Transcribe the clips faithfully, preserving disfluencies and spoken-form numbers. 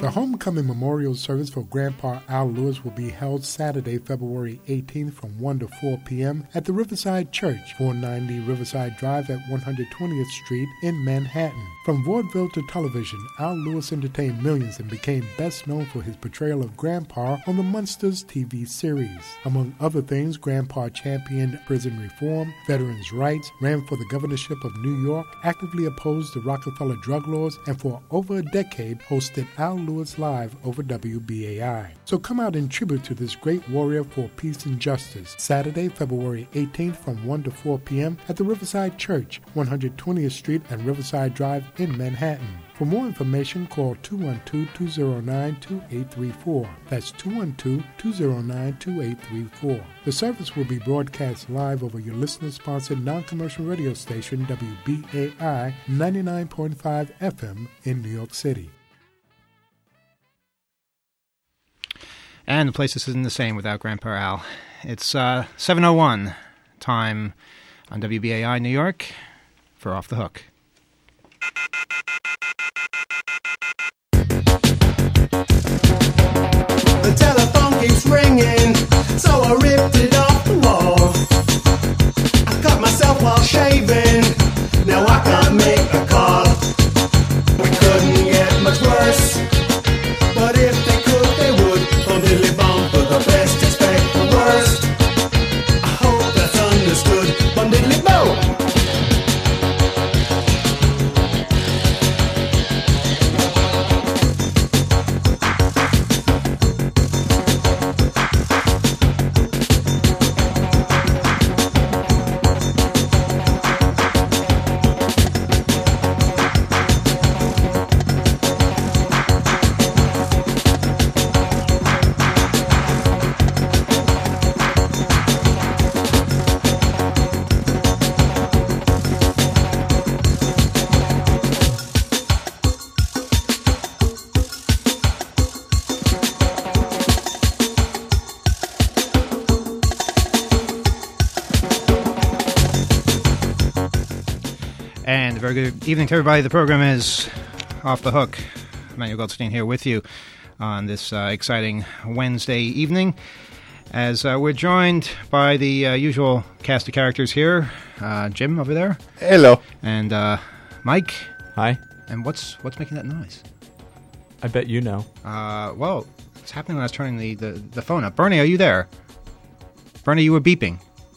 The Homecoming Memorial Service for Grandpa Al Lewis will be held Saturday, February eighteenth from one to four p.m. at the Riverside Church, four ninety Riverside Drive at one hundred twentieth Street in Manhattan. From vaudeville to television, Al Lewis entertained millions and became best known for his portrayal of Grandpa on the Munsters T V series. Among other things, Grandpa championed prison reform, veterans' rights, ran for the governorship of New York, actively opposed the Rockefeller drug laws, and for over a decade hosted Al Lewis Live over W B A I. So come out in tribute to this great warrior for peace and justice. Saturday, February eighteenth from one to four p.m. at the Riverside Church, one hundred twentieth Street and Riverside Drive in Manhattan. For more information, call two one two, two zero nine, two eight three four. That's two one two, two zero nine, two eight three four. The service will be broadcast live over your listener-sponsored non-commercial radio station, W B A I ninety-nine point five F M in New York City. And the place isn't the same without Grandpa Al. It's uh, seven oh one time on W B A I New York for Off the Hook. The telephone keeps ringing, so I ripped it off the wall. I cut myself while shaving, now I can't make a call. We couldn't get much worse, but if they could, they would. Bum diddly bum, for the best expect the worst. I hope that's understood. Bum diddly bum. And a very good evening to everybody. The program is Off the Hook. Emmanuel Goldstein here with you on this uh, exciting Wednesday evening, as uh, we're joined by the uh, usual cast of characters here. Uh, Jim over there. Hello. And uh, Mike. Hi. And what's what's making that noise? I bet you know. Uh, well, it's happening when I was turning the, the, the phone up. Bernie, are you there? Bernie, you were beeping.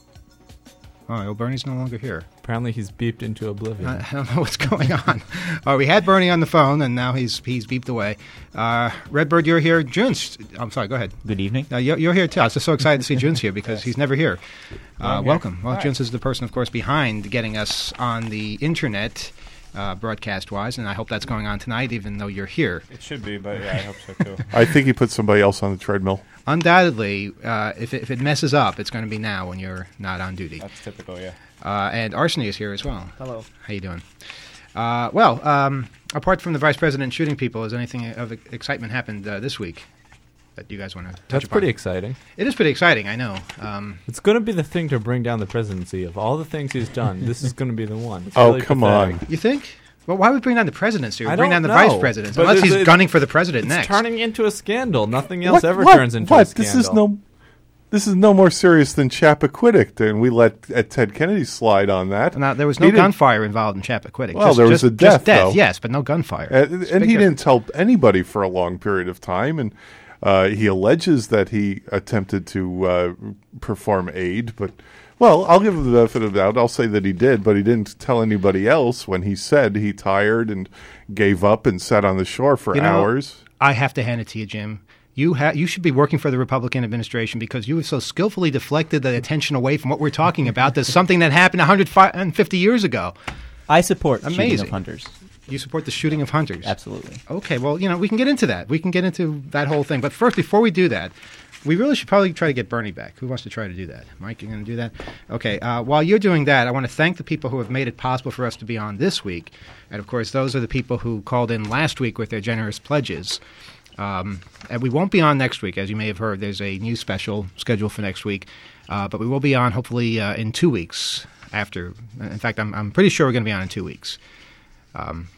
Oh, well, Bernie's no longer here. Apparently he's beeped into oblivion. I, I don't know what's going on. uh, we had Bernie on the phone, and now he's he's beeped away. Uh, Redbird, you're here. June's, I'm sorry, go ahead. Good evening. Uh, you're, you're here, too. I was just so excited to see June's here because he's never here. Uh, here. welcome. Well, Hi. June's is the person, of course, behind getting us on the internet, uh, broadcast-wise, and I hope that's going on tonight, even though you're here. It should be, but yeah, I hope so too. I think he put somebody else on the treadmill. Undoubtedly, uh, if, it, if it messes up, it's going to be now when you're not on duty. That's typical, yeah. Uh, and Arseny is here as well. Hello. How you doing? Uh, well, um, apart from the vice president shooting people, has anything of excitement happened uh, this week that you guys want to touch That's upon? pretty exciting. It is pretty exciting, I know. Um, It's going to be the thing to bring down the presidency. Of all the things he's done, this is going to be the one. It's Oh, really come pathetic. on. you think? Well, why would bring down the presidency? Or I bring down don't the know, vice president? but Unless it's- he's it's- gunning for the president It's next. turning into a scandal. Nothing else What- ever what? turns into what? a scandal. This is no, this is no more serious than Chappaquiddick, and we let uh, Ted Kennedy slide on that. Now, there was He no didn't- gunfire involved in Chappaquiddick. Well, just, there was just, a death, just death, though. yes, but no gunfire. Uh, It's a and big he difference. didn't tell anybody for a long period of time, and uh, he alleges that he attempted to uh, perform aid, but, well, I'll give him the benefit of the doubt. I'll say that he did, but he didn't tell anybody else when he said he tired and gave up and sat on the shore for You know, hours. I have to hand it to you, Jim. You ha- you should be working for the Republican administration because you have so skillfully deflected the attention away from what we're talking about. There's something that happened one hundred fifty years ago. I support shooting Amazing. of hunters. You support the shooting of hunters. Absolutely. Okay, well, you know, we can get into that. We can get into that whole thing. But first, before we do that, we really should probably try to get Bernie back. Who wants to try to do that? Mike, you going to do that? Okay, uh, while you're doing that, I want to thank the people who have made it possible for us to be on this week. And, of course, those are the people who called in last week with their generous pledges. Um, and we won't be on next week. As you may have heard, there's a new special scheduled for next week. Uh, but we will be on, hopefully, uh, in two weeks after. In fact, I'm, I'm pretty sure we're going to be on in two weeks. Um,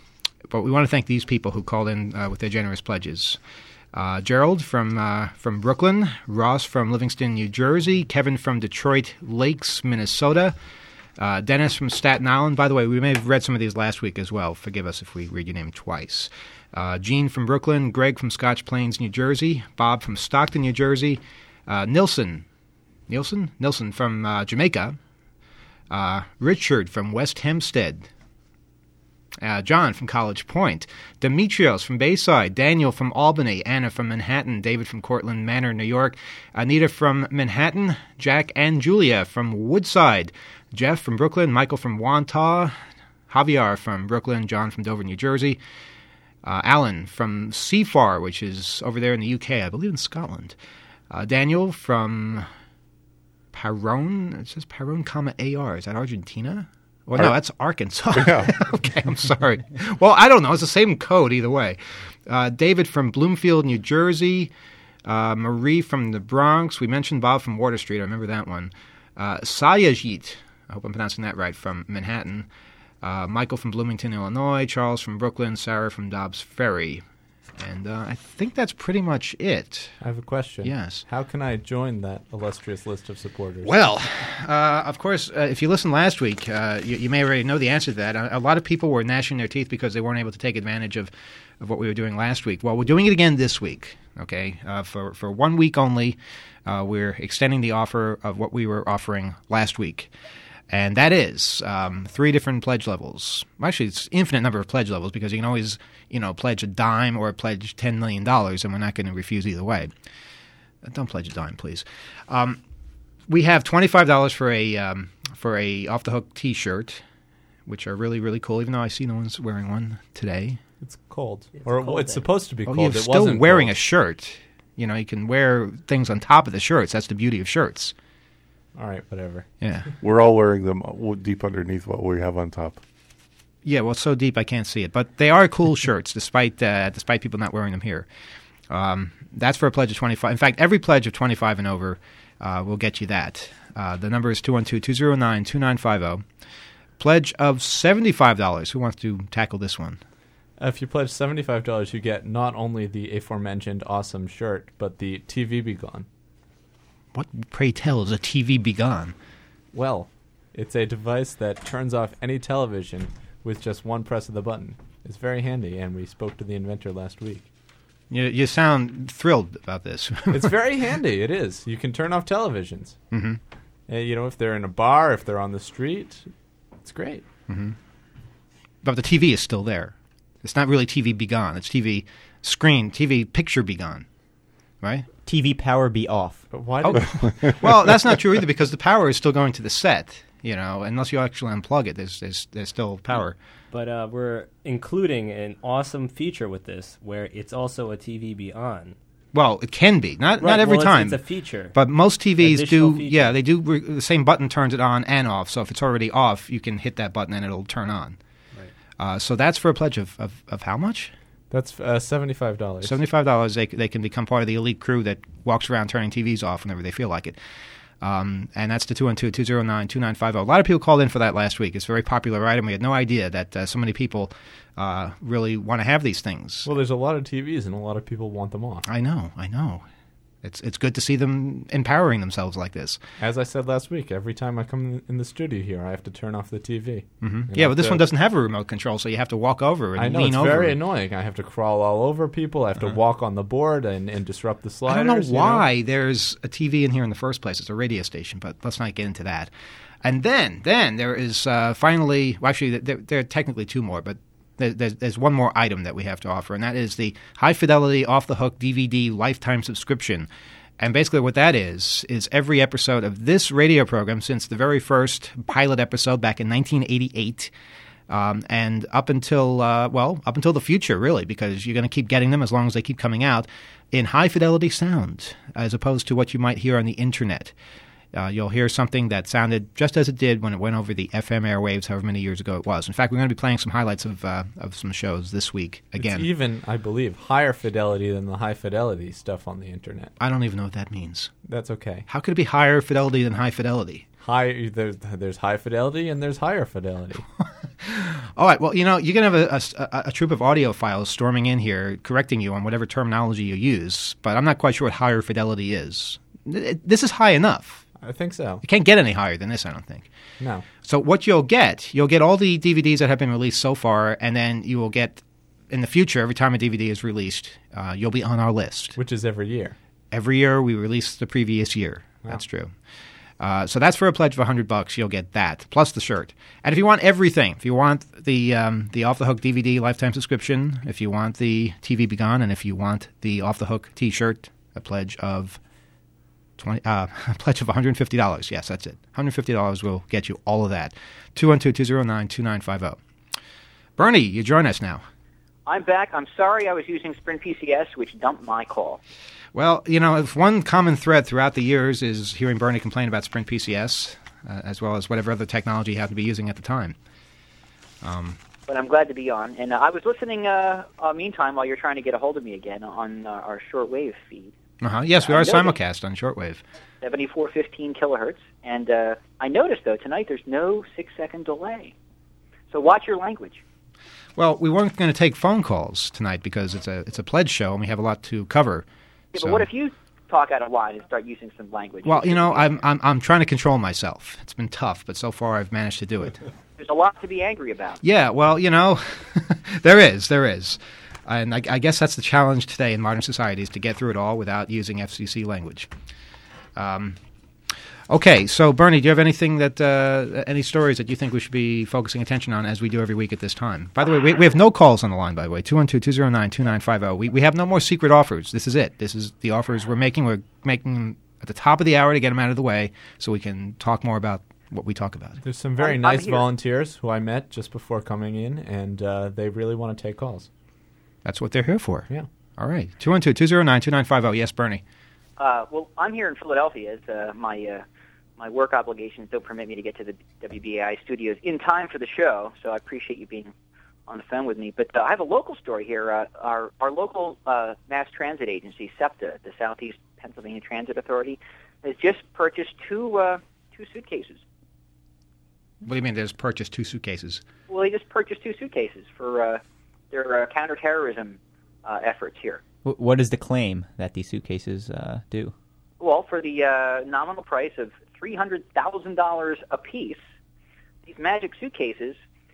but we want to thank these people who called in uh, with their generous pledges. Uh, Gerald from uh, from Brooklyn, Ross from Livingston, New Jersey, Kevin from Detroit Lakes, Minnesota, uh, Dennis from Staten Island. By the way, we may have read some of these last week as well. Forgive us if we read your name twice. Uh, Gene from Brooklyn, Greg from Scotch Plains, New Jersey, Bob from Stockton, New Jersey, uh, Nilson, Nilson, Nilson from uh, Jamaica, uh, Richard from West Hempstead. Uh, John from College Point, Demetrios from Bayside, Daniel from Albany, Anna from Manhattan, David from Cortland Manor, New York, Anita from Manhattan, Jack and Julia from Woodside, Jeff from Brooklyn, Michael from Wantagh, Javier from Brooklyn, John from Dover, New Jersey, uh, Alan from Seafar, which is over there in the U K, I believe in Scotland, uh, Daniel from Parón, it says Parón, comma A R, is that Argentina? Well, no, that's Arkansas. Yeah. Okay, I'm sorry. Well, I don't know. It's the same code either way. Uh, David from Bloomfield, New Jersey. Uh, Marie from the Bronx. We mentioned Bob from Water Street. I remember that one. Uh, Sayajit, I hope I'm pronouncing that right, from Manhattan. Uh, Michael from Bloomington, Illinois. Charles from Brooklyn. Sarah from Dobbs Ferry. And uh, I think that's pretty much it. I have a question. Yes. How can I join that illustrious list of supporters? Well, uh, of course, uh, if you listened last week, uh, you, you may already know the answer to that. A, a lot of people were gnashing their teeth because they weren't able to take advantage of, of what we were doing last week. Well, we're doing it again this week, okay? Uh, for, for one week only, uh, we're extending the offer of what we were offering last week. And that is um, three different pledge levels. Actually, it's infinite number of pledge levels because you can always, you know, pledge a dime or pledge ten million dollars, and we're not going to refuse either way. Don't pledge a dime, please. Um, we have twenty-five dollars for a um, for a Off the Hook T-shirt, which are really, really cool, even though I see no one's wearing one today. It's cold. It's or cold it's day. supposed to be Oh, cold. you're It still wasn't wearing cold. a shirt. You know, you can wear things on top of the shirts. That's the beauty of shirts. All right, whatever. Yeah. We're all wearing them deep underneath what we have on top. Yeah, well, it's so deep I can't see it. But they are cool shirts, despite uh, despite people not wearing them here. Um, that's for a pledge of twenty-five. In fact, every pledge of twenty-five and over uh, will get you that. Uh, the number is two one two, two zero nine, two nine five zero. Pledge of seventy-five dollars. Who wants to tackle this one? Uh, if you pledge seventy-five dollars, you get not only the aforementioned awesome shirt, but the T V Be Gone. What, pray tell, is a T V Be Gone? Well, it's a device that turns off any television with just one press of the button. It's very handy, and we spoke to the inventor last week. You, you sound thrilled about this. It's very handy. It is. You can turn off televisions. Mm-hmm. Uh, you know, if they're in a bar, if they're on the street, it's great. Mm-hmm. But the T V is still there. It's not really T V Be Gone. It's T V screen, T V picture Be Gone. Right? T V power be off. But why? Oh. Did Well, that's not true either because the power is still going to the set. You know, unless you actually unplug it, there's there's, there's still power. But uh, we're including an awesome feature with this where it's also a T V be on. Well, it can be. Not Right, not every well, it's- time. It's a feature. But most T Vs Additional do, feature. yeah, they do. Re- the same button turns it on and off. So if it's already off, you can hit that button and it'll turn on. Right. Uh, so that's for a pledge of, of, of how much? That's uh, seventy-five dollars. seventy-five dollars. They they can become part of the elite crew that walks around turning T Vs off whenever they feel like it. Um, and that's the two one two, two zero nine, two nine five zero. A lot of people called in for that last week. It's a very popular item. We had no idea that uh, so many people uh, really want to have these things. Well, there's a lot of T Vs, and a lot of people want them off. I know, I know. It's it's good to see them empowering themselves like this. As I said last week, every time I come in the studio here, I have to turn off the T V. Mm-hmm. And Yeah, I but this have one to- doesn't have a remote control, so you have to walk over and I know, lean it's over. very it. annoying. I have to crawl all over people. I have to walk on the board and, and disrupt the I sliders. don't know you why there's a T V in here in the first place. It's a radio station, but let's not get into that. And then, then there is uh, finally, well, actually, there, there are technically two more, but there, there's, there's one more item that we have to offer, and that is the High Fidelity Off the Hook D V D lifetime subscription. And basically what that is, is every episode of this radio program since the very first pilot episode back in nineteen eighty-eight um, and up until, uh, well, up until the future, really, because you're going to keep getting them as long as they keep coming out in high-fidelity sound, as opposed to what you might hear on the Internet. Uh, you'll hear something that sounded just as it did when it went over the F M airwaves however many years ago it was. In fact, we're going to be playing some highlights of uh, of some shows this week again. It's even, I believe, higher fidelity than the high fidelity stuff on the internet. I don't even know what that means. That's okay. How could it be higher fidelity than high fidelity? High there's there's high fidelity and there's higher fidelity. All right. Well, you know, you're going to have a, a, a troop of audiophiles storming in here, correcting you on whatever terminology you use, but I'm not quite sure what higher fidelity is. This is high enough. I think so. It can't get any higher than this, I don't think. No. So what you'll get, you'll get all the D V Ds that have been released so far, and then you will get, in the future, every time a D V D is released, uh, you'll be on our list. Which is every year. Every year we release the previous year. Wow. That's true. Uh, so that's for a pledge of one hundred bucks. You'll get that, plus the shirt. And if you want everything, if you want the um, the Off the Hook D V D lifetime subscription, if you want the T V Be Gone, and if you want the Off the Hook T-shirt, a pledge of twenty, uh, a pledge of one hundred fifty dollars. Yes, that's it. one hundred fifty dollars will get you all of that. two one two, two zero nine, two nine five zero. Bernie, you join us now. I'm back. I'm sorry I was using Sprint P C S, which dumped my call. Well, you know, if one common thread throughout the years is hearing Bernie complain about Sprint P C S, uh, as well as whatever other technology he happened to be using at the time. Um, but I'm glad to be on. And uh, I was listening, uh, uh, meantime, while you're trying to get a hold of me again on uh, our shortwave feed. Uh-huh. Yes, we I are noticed simulcast on shortwave. seventy-four fifteen kilohertz. And uh, I noticed, though, tonight there's no six-second delay. So watch your language. Well, we weren't going to take phone calls tonight because it's a it's a pledge show and we have a lot to cover. Yeah, so. But what if you talk out of line and start using some language? Well, you know, I'm I'm I'm trying to control myself. It's been tough, but so far I've managed to do it. There's a lot to be angry about. Yeah, well, you know, there is, there is. And I, I guess that's the challenge today in modern society is to get through it all without using F C C language. Um, okay, so Bernie, do you have anything that, uh, any stories that you think we should be focusing attention on as we do every week at this time? By the way, we, we have no calls on the line, by the way, two one two, two zero nine, two nine five zero. We, we have no more secret offers. This is it. This is the offers we're making. We're making them at the top of the hour to get them out of the way so we can talk more about what we talk about. There's some very I'm, nice I'm volunteers who I met just before coming in, and uh, they really want to take calls. That's what they're here for. Yeah. All right. two one two, two zero nine, two nine five zero. Yes, Bernie. Uh, well, I'm here in Philadelphia. As, uh, my uh, my work obligations don't permit me to get to the W B A I studios in time for the show, so I appreciate you being on the phone with me. But uh, I have a local story here. Uh, our our local uh, mass transit agency, SEPTA, the Southeast Pennsylvania Transit Authority, has just purchased two uh, two suitcases. What do you mean there's purchased two suitcases? Well, they just purchased two suitcases for uh, their uh, counterterrorism uh, efforts here. What is the claim that these suitcases uh, do? Well, for the uh, nominal price of three hundred thousand dollars apiece, these magic suitcases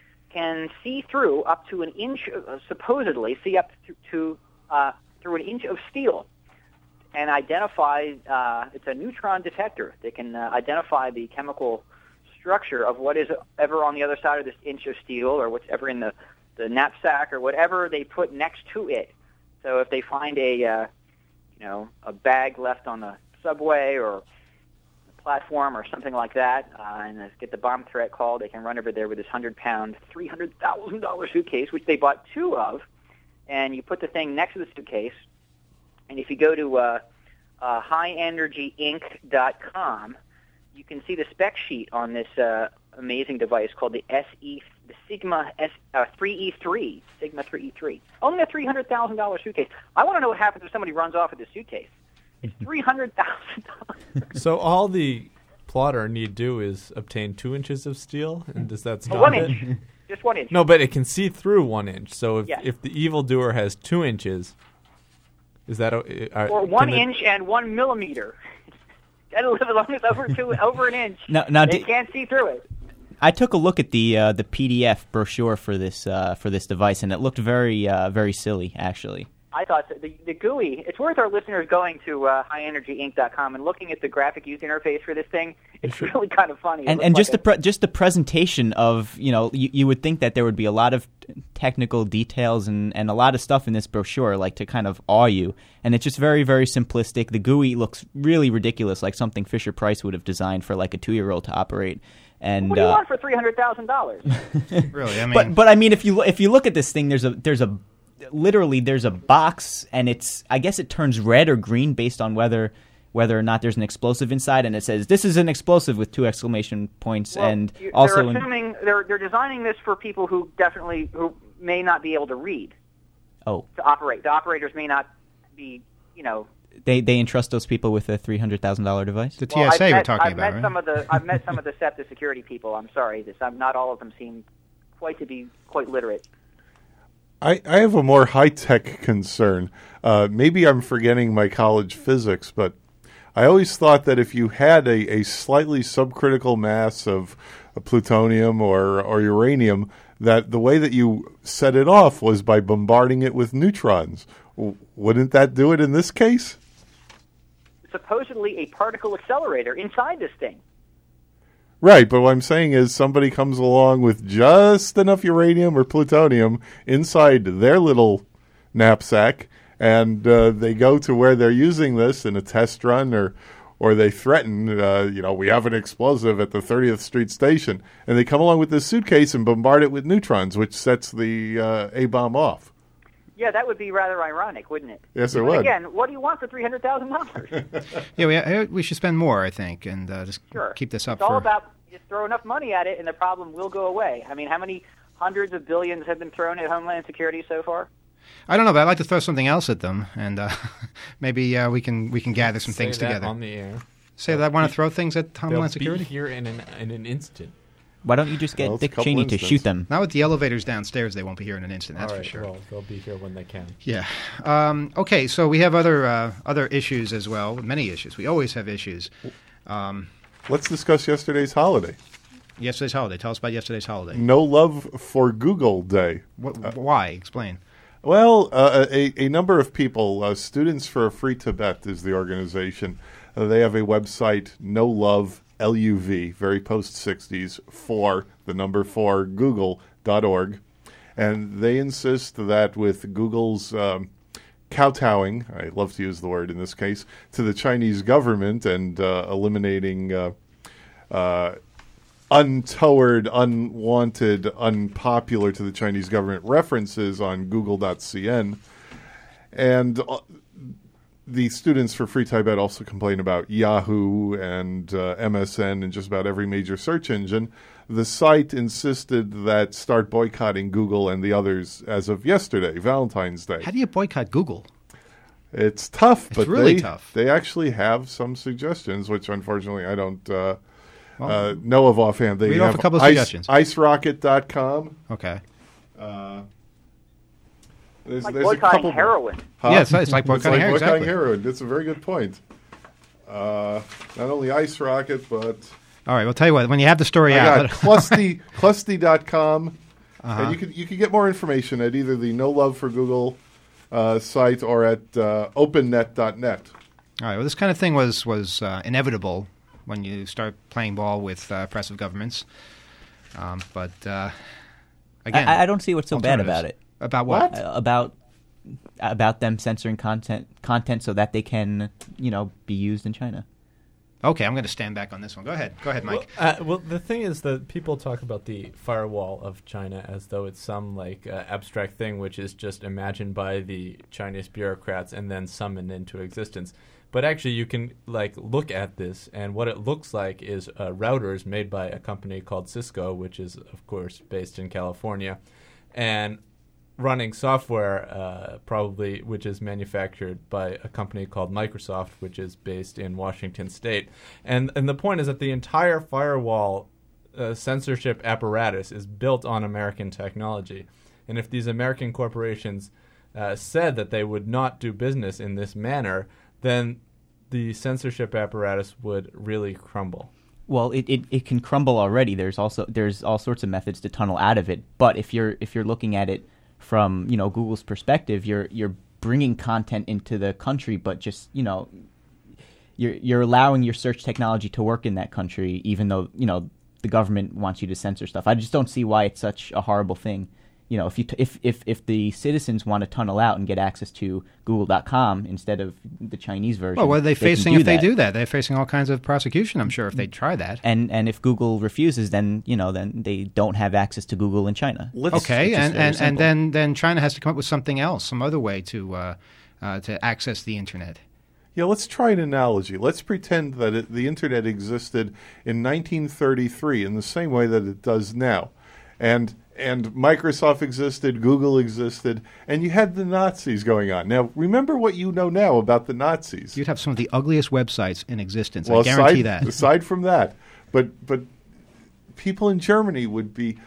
can see through up to an inch, uh, supposedly see up to, to uh, through an inch of steel and identify, uh, it's a neutron detector that can uh, identify the chemical structure of what is ever on the other side of this inch of steel or whatever in the, the knapsack or whatever they put next to it. So if they find a, uh, you know, a bag left on the subway or a platform or something like that, uh, and get the bomb threat call, they can run over there with this hundred-pound, three hundred thousand dollars suitcase, which they bought two of, and you put the thing next to the suitcase, and if you go to uh, uh, high energy inc dot com, you can see the spec sheet on this uh, amazing device called the S E, the Sigma S, uh, three E three, Sigma three E three. Only a three hundred thousand dollars suitcase. I want to know what happens if somebody runs off with this suitcase. It's three hundred thousand dollars. So all the plotter need do is obtain two inches of steel, and does that stop one it? inch. Just one inch. No, but it can see through one inch. So if Yes. if the evildoer has two inches, is that a, uh, Or one can the- inch and one millimeter. Gotta live as long as over two, over an inch. Now- now they di- can't see through it. I took a look at the uh, the P D F brochure for this uh, for this device, and it looked very uh, very silly, actually. I thought so. the, the G U I, it's worth our listeners going to uh, high energy inc dot com and looking at the graphic user interface for this thing. It's really kind of funny. It And looks and like just a- the pre- just the presentation of, you know, you, you would think that there would be a lot of technical details and, and a lot of stuff in this brochure, like to kind of awe you. And it's just very, very simplistic. The G U I looks really ridiculous, like something Fisher Price would have designed for like a two-year-old to operate. And What do you uh, want for three hundred thousand dollars? Really? I mean, but but I mean, if you lo- if you look at this thing, there's a there's a literally there's a box, and it's I guess it turns red or green based on whether whether or not there's an explosive inside, and it says this is an explosive with two exclamation points, Well, and you- also they're in, assuming they're they're designing this for people who definitely who may not be able to read oh to operate. The operators may not be, you know. they they entrust those people with a three hundred thousand dollar device. the Well, T S A I've we're met, talking I've about, met right? some of the I've met some of the SEPTA security people. I'm sorry, this I'm not all of them seem quite to be quite literate. I, I have a more high-tech concern. Uh, maybe I'm forgetting my college physics, but I always thought that if you had a, a slightly subcritical mass of uh, plutonium or, or uranium, that the way that you set it off was by bombarding it with neutrons. W- wouldn't that do it in this case? Supposedly a particle accelerator inside this thing. Right, but what I'm saying is somebody comes along with just enough uranium or plutonium inside their little knapsack, and uh, they go to where they're using this in a test run, or or they threaten, uh, you know, we have an explosive at the thirtieth Street station, and they come along with this suitcase and bombard it with neutrons, which sets the uh, A-bomb off. Yeah, that would be rather ironic, wouldn't it? Yes, it but would. Again, what do you want for three hundred thousand dollars? Yeah, we uh, we should spend more, I think, and uh, just Sure. keep this up It's all for. about just throw enough money at it, and the problem will go away. I mean, how many hundreds of billions have been thrown at Homeland Security so far? I don't know, but I'd like to throw something else at them, and uh, maybe uh, we can we can gather some Say things that together. on the air. Say that I want to throw things at Homeland They'll Security. be here in an in an instant. Why don't you just get Well, it's a Dick couple Cheney to instants. shoot them? Not with the elevators downstairs; they won't be here in an instant. That's All right, for sure. Well, they'll be here when they can. Yeah. Um, okay, so we have other uh, other issues as well. Many issues. We always have issues. Um, Let's discuss yesterday's holiday. yesterday's holiday. Tell us about yesterday's holiday. No Love for Google Day. What, why? Explain. Well, uh, a, a number of people, uh, Students for a Free Tibet is the organization. Uh, they have a website, No Love, L U V, very post-sixties, for, the number four, google dot org. And they insist that with Google's um, kowtowing, I love to use the word in this case, to the Chinese government and uh, eliminating uh, uh, untoward, unwanted, unpopular to the Chinese government references on google dot c n. And uh, the Students for Free Tibet also complain about Yahoo and uh, M S N and just about every major search engine. The site insisted that start boycotting Google and the others as of yesterday, Valentine's Day. How do you boycott Google? It's tough, It's but really they, tough. they actually have some suggestions, which unfortunately I don't uh, Well, uh, know of offhand. They read have off a couple of ice, suggestions. ice rocket dot com. Okay. Uh, there's, Like there's a boycotting couple heroin. Huh? Yeah, it's, it's like It's boycotting like heroin. boycotting Exactly. heroin. That's a very good point. Uh, not only Ice Rocket, but All right, we'll tell you what. When you have the story I out, got Clusty, Clusty dot com. Uh-huh. And you could you could get more information at either the No Love for Google uh, site or at uh, open net dot net. all right. Well, this kind of thing was was uh, inevitable when you start playing ball with uh, oppressive governments. Um, but uh, again, I, I don't see what's so bad alternatives. about it. About what? What? Uh, about about them censoring content content so that they can, you know, be used in China. Okay, I'm going to stand back on this one. Go ahead. Go ahead, Mike. Well, uh, well, the thing is that people talk about the firewall of China as though it's some like uh, abstract thing which is just imagined by the Chinese bureaucrats and then summoned into existence. But actually, you can like look at this, and what it looks like is uh, routers made by a company called Cisco, which is of course based in California, and running software uh, probably which is manufactured by a company called Microsoft, which is based in Washington State. And and the point is that the entire firewall uh, censorship apparatus is built on American technology. And if these American corporations uh, said that they would not do business in this manner, then the censorship apparatus would really crumble. Well, it, it, it can crumble already. There's also there's all sorts of methods to tunnel out of it. But if you're if you're looking at it from, you know, Google's perspective, you're you're bringing content into the country, but just, you know, you're you're allowing your search technology to work in that country, even though, you know, the government wants you to censor stuff. I just don't see why it's such a horrible thing. You know, if you t- if, if if the citizens want to tunnel out and get access to google dot com instead of the Chinese version, Well, what are they, they can facing do if they that. do that? They're facing all kinds of prosecution, I'm sure, if they try that. And and if Google refuses, then, you know, then they don't have access to Google in China. Let's, Okay, It's just and, very and, and simple. then, then China has to come up with something else, some other way to uh, uh, to access the internet. Yeah, let's try an analogy. Let's pretend that it, the internet existed in nineteen thirty-three in the same way that it does now. And and Microsoft existed, Google existed, and you had the Nazis going on. Now, remember what you know now about the Nazis. You'd have some of the ugliest websites in existence. well, I guarantee aside, that. aside from that, but but people in Germany would be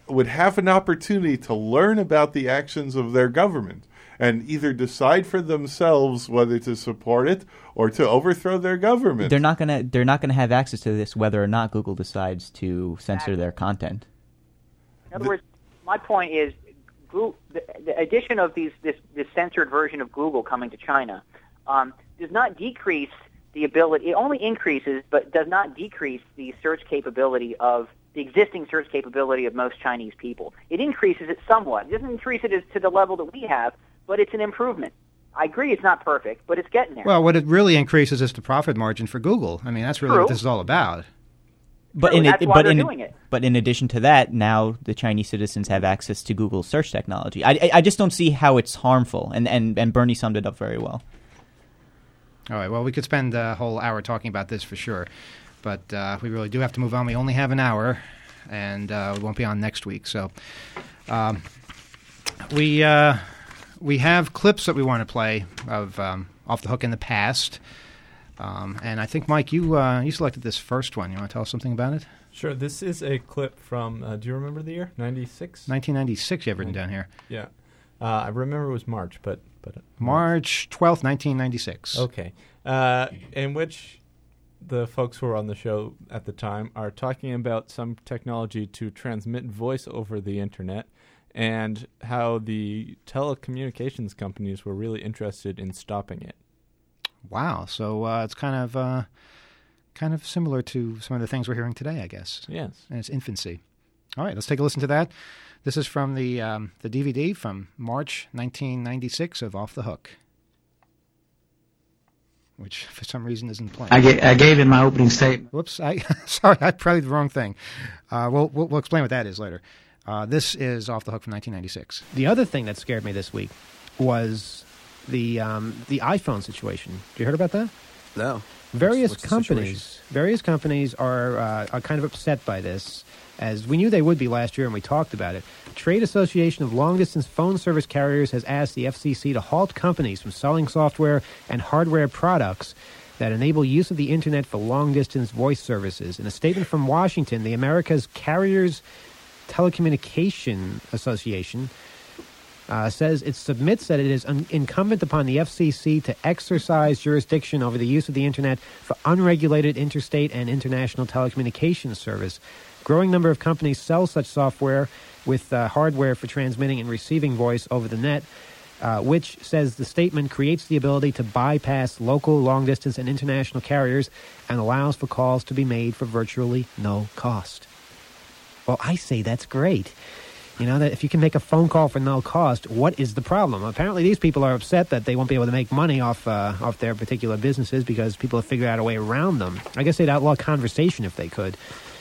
would have an opportunity to learn about the actions of their government and either decide for themselves whether to support it or to overthrow their government. They're not gonna. They're not gonna have access to this whether or not Google decides to censor their content. In other words, my point is, Google, the, the addition of these this, this censored version of Google coming to China um, does not decrease the ability. It only increases, but does not decrease the search capability of the existing search capability of most Chinese people. It increases it somewhat. It doesn't increase it to the level that we have, but it's an improvement. I agree it's not perfect, but it's getting there. Well, what it really increases is the profit margin for Google. I mean, that's really True. what this is all about. But True, in that's it, why but they're in doing it. but in addition to that, now the Chinese citizens have access to Google's search technology. I, I, I just don't see how it's harmful, and, and, and Bernie summed it up very well. All right, well, we could spend a whole hour talking about this for sure, but uh, we really do have to move on. We only have an hour, and uh, we won't be on next week. So um, we uh, we have clips that we want to play of um, Off the Hook in the past. Um, and I think, Mike, you uh, you selected this first one. You want to tell us something about it? Sure. This is a clip from, uh, do you remember the year? ninety-six? nineteen ninety-six you have written down here. Yeah. Uh, I remember it was March, but... but uh, March twelfth, nineteen ninety-six. Okay. Uh, in which the folks who were on the show at the time are talking about some technology to transmit voice over the internet and how the telecommunications companies were really interested in stopping it. Wow. So uh, it's kind of uh, kind of similar to some of the things we're hearing today, I guess. Yes. In its infancy. All right, let's take a listen to that. This is from the um, the D V D from March nineteen ninety-six of Off the Hook, which for some reason isn't playing. I, ga- I gave in my opening statement. Whoops, I sorry, I probably did the wrong thing. Uh, we'll, we'll we'll explain what that is later. Uh, this is Off the Hook from nineteen ninety-six. The other thing that scared me this week was the um, the iPhone situation. Did you heard about that? No. Various What's- what's the companies, situation? various companies are uh, are kind of upset by this, as we knew they would be last year, and we talked about it. Trade Association of Long Distance Phone Service Carriers has asked the F C C to halt companies from selling software and hardware products that enable use of the internet for long distance voice services. In a statement from Washington, the America's Carriers Telecommunication Association Uh, says it submits that it is un- incumbent upon the F C C to exercise jurisdiction over the use of the internet for unregulated interstate and international telecommunications service. A growing number of companies sell such software with uh, hardware for transmitting and receiving voice over the net, uh, which, says the statement, creates the ability to bypass local, long-distance, and international carriers and allows for calls to be made for virtually no cost. Well, I say that's great. You know, that if you can make a phone call for no cost, what is the problem? Apparently these people are upset that they won't be able to make money off uh, off their particular businesses because people have figured out a way around them. I guess they'd outlaw conversation if they could.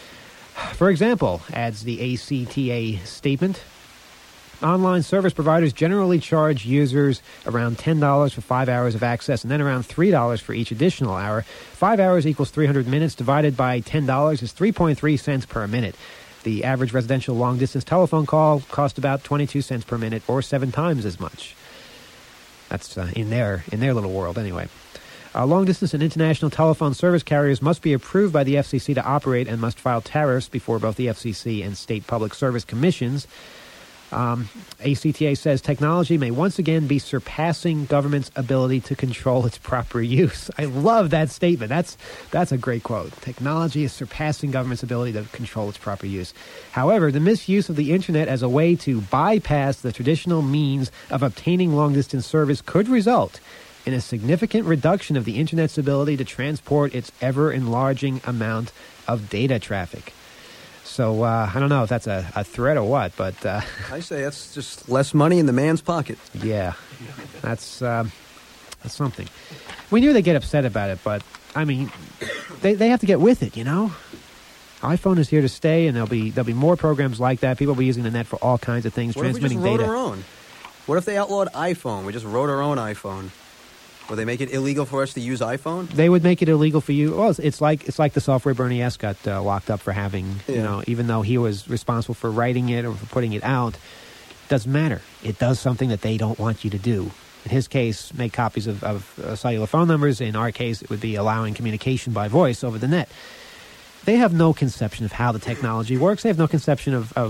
For example, adds the A C T A statement, online service providers generally charge users around ten dollars for five hours of access and then around three dollars for each additional hour. Five hours equals three hundred minutes divided by ten dollars is three point three cents per minute. The average residential long-distance telephone call cost about twenty-two cents per minute, or seven times as much. That's uh, in their in their little world, anyway. Uh, long-distance and international telephone service carriers must be approved by the F C C to operate and must file tariffs before both the F C C and state public service commissions. Um, A C T A says technology may once again be surpassing government's ability to control its proper use. I love that statement. That's that's a great quote. Technology is surpassing government's ability to control its proper use. However, the misuse of the internet as a way to bypass the traditional means of obtaining long-distance service could result in a significant reduction of the internet's ability to transport its ever-enlarging amount of data traffic. So uh, I don't know if that's a, a threat or what, but uh, I say that's just less money in the man's pocket. Yeah, that's uh, that's something. We knew they'd get upset about it, but I mean, they they have to get with it, you know. iPhone is here to stay, and there'll be there'll be more programs like that. People will be using the net for all kinds of things, What if we transmitting just wrote data. our own? What if they outlawed iPhone? We just wrote our own iPhone. Will they make it illegal for us to use iPhone? They would make it illegal for you. Well, it's, it's like it's like the software Bernie S. got uh, locked up for having. You Yeah. know, even though he was responsible for writing it or for putting it out, doesn't matter. It does something that they don't want you to do. In his case, make copies of, of uh, cellular phone numbers. In our case, it would be allowing communication by voice over the net. They have no conception of how the technology works. They have no conception of, of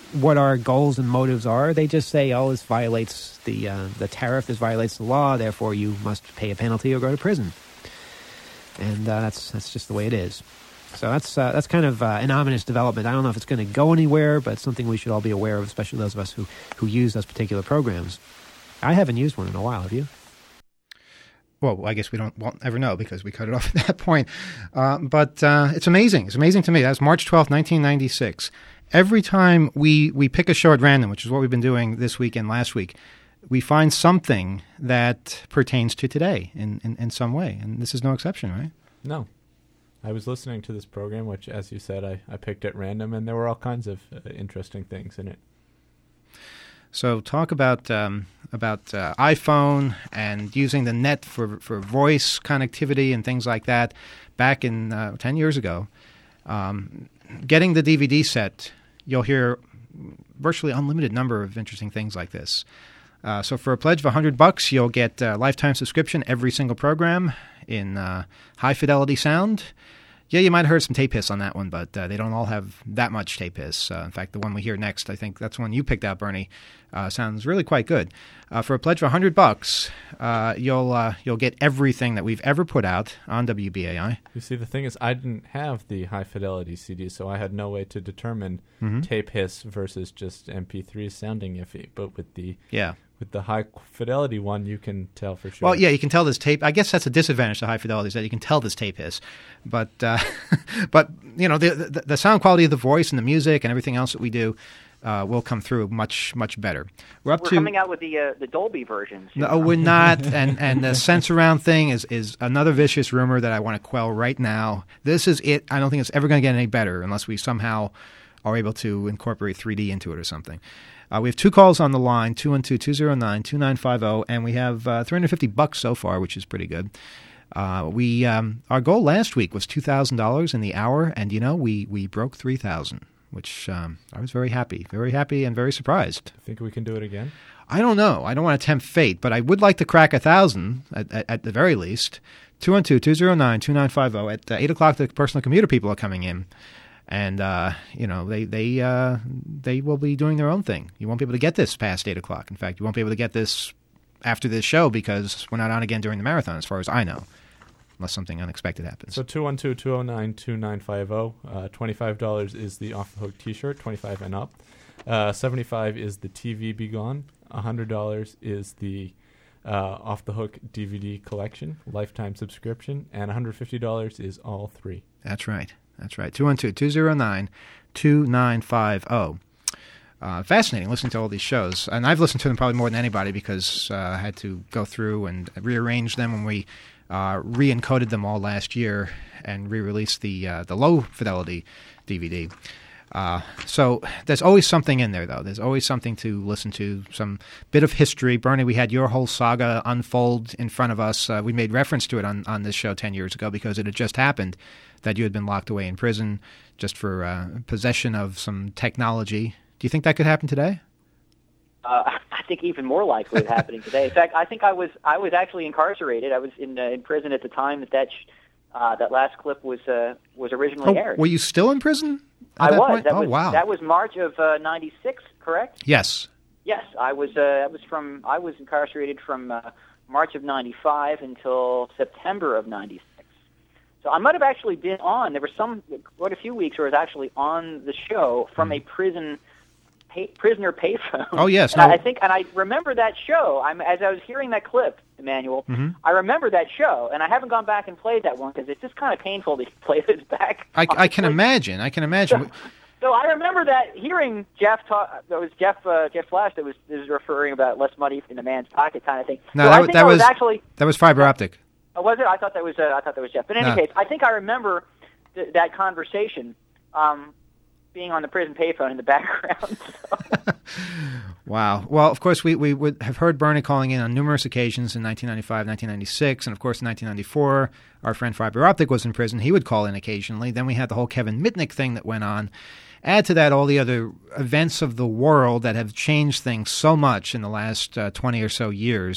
what our goals and motives are. They just say, oh, this violates the uh, the tariff, this violates the law, therefore you must pay a penalty or go to prison. And uh, that's that's just the way it is. So that's uh, that's kind of uh, an ominous development. I don't know if it's going to go anywhere, but it's something we should all be aware of, especially those of us who, who use those particular programs. I haven't used one in a while. Have you? Well, I guess we don't won't ever know because we cut it off at that point. Uh, but uh, it's amazing. It's amazing to me. That's March twelfth, nineteen ninety-six. Every time we, we pick a show at random, which is what we've been doing this week and last week, we find something that pertains to today in, in, in some way. And this is no exception, right? No. I was listening to this program, which, as you said, I, I picked at random, and there were all kinds of uh, interesting things in it. So talk about um, about uh, iPhone and using the net for, for voice connectivity and things like that back in uh, ten years ago. Um, getting the D V D set, you'll hear virtually unlimited number of interesting things like this. Uh, so for a pledge of one hundred bucks, you'll get a lifetime subscription every single program in uh, high-fidelity sound. Yeah, you might have heard some tape hiss on that one, but uh, they don't all have that much tape hiss. Uh, in fact, the one we hear next, I think that's one you picked out, Bernie, uh, sounds really quite good. Uh, for a pledge of one hundred bucks, uh, you'll uh, you'll get everything that we've ever put out on W B A I. You see, the thing is, I didn't have the high-fidelity C D, so I had no way to determine mm-hmm. tape hiss versus just M P threes sounding iffy. But with the yeah. with the high-fidelity one, you can tell for sure. Well, yeah, you can tell this tape. I guess that's a disadvantage to high-fidelity, is that you can tell this tape hiss. But, uh, but you know, the, the the sound quality of the voice and the music and everything else that we do uh, will come through much, much better. We're up we're to coming out with the uh, the Dolby versions. No, we're not. and and the sense around thing is, is another vicious rumor that I want to quell right now. This is it. I don't think it's ever going to get any better unless we somehow are able to incorporate three D into it or something. Uh, we have two calls on the line, two one two, two zero nine, two nine five zero, and we have uh, three hundred fifty bucks so far, which is pretty good. Uh, we um, our goal last week was two thousand dollars in the hour, and, you know, we, we broke three thousand dollars, which um, I was very happy, very happy and very surprised. Think we can do it again? I don't know. I don't want to tempt fate, but I would like to crack one thousand at, at, at the very least. two one two, two zero nine, two nine five zero. At uh, eight o'clock, the personal commuter people are coming in. And, uh, you know, they they uh, they will be doing their own thing. You won't be able to get this past eight o'clock. In fact, you won't be able to get this after this show because we're not on again during the marathon, as far as I know, unless something unexpected happens. So two one two, two zero nine, two nine five zero. Uh, twenty-five dollars is the Off the Hook T-shirt, twenty-five and up. Uh, seventy-five dollars is the T V Be Gone. one hundred dollars is the uh, Off the Hook D V D collection, lifetime subscription. And one hundred fifty dollars is all three. That's right. That's right. two one two, two zero nine, two nine five zero. Uh, fascinating listening to all these shows. And I've listened to them probably more than anybody because uh, I had to go through and rearrange them when we uh, re-encoded them all last year and re-released the, uh, the low-fidelity D V D. Uh, so there's always something in there, though. There's always something to listen to, some bit of history. Bernie, we had your whole saga unfold in front of us. Uh, we made reference to it on, on this show ten years ago because it had just happened that you had been locked away in prison just for uh, possession of some technology. Do you think that could happen today? Uh, I think even more likely it's happening today. In fact, I think I was I was actually incarcerated. I was in uh, in prison at the time that that, sh- uh, that last clip was uh, was originally oh, aired. Were you still in prison at I that was. point? That oh, was, wow. That was March of uh, ninety-six, correct? Yes. Yes, I was. Uh, I was from. I was incarcerated from uh, March of ninety-five until September of ninety-six. So I might have actually been on. There were some quite a few weeks where I was actually on the show from mm. a prison pay, prisoner payphone. Oh yes, and no. I think, and I remember that show. I'm as I was hearing that clip, Emmanuel. Mm-hmm. I remember that show, and I haven't gone back and played that one because it's just kind of painful to play this back. I, I can imagine. I can imagine. So, so I remember that hearing Jeff talk. That was Jeff uh, Jeff Flash that was, that was referring about less money in a man's pocket kind of thing. No, so that, I think that I was, was actually that was fiber optic. Oh, was it? I thought that was uh, I thought that was Jeff. But in any No. case, I think I remember th- that conversation um, being on the prison payphone in the background. So. Wow. Well, of course, we, we would have heard Bernie calling in on numerous occasions in nineteen ninety-five, nineteen ninety-six, and of course in nineteen ninety-four, our friend Fiber Optic was in prison. He would call in occasionally. Then we had the whole Kevin Mitnick thing that went on. Add to that all the other events of the world that have changed things so much in the last uh, twenty or so years.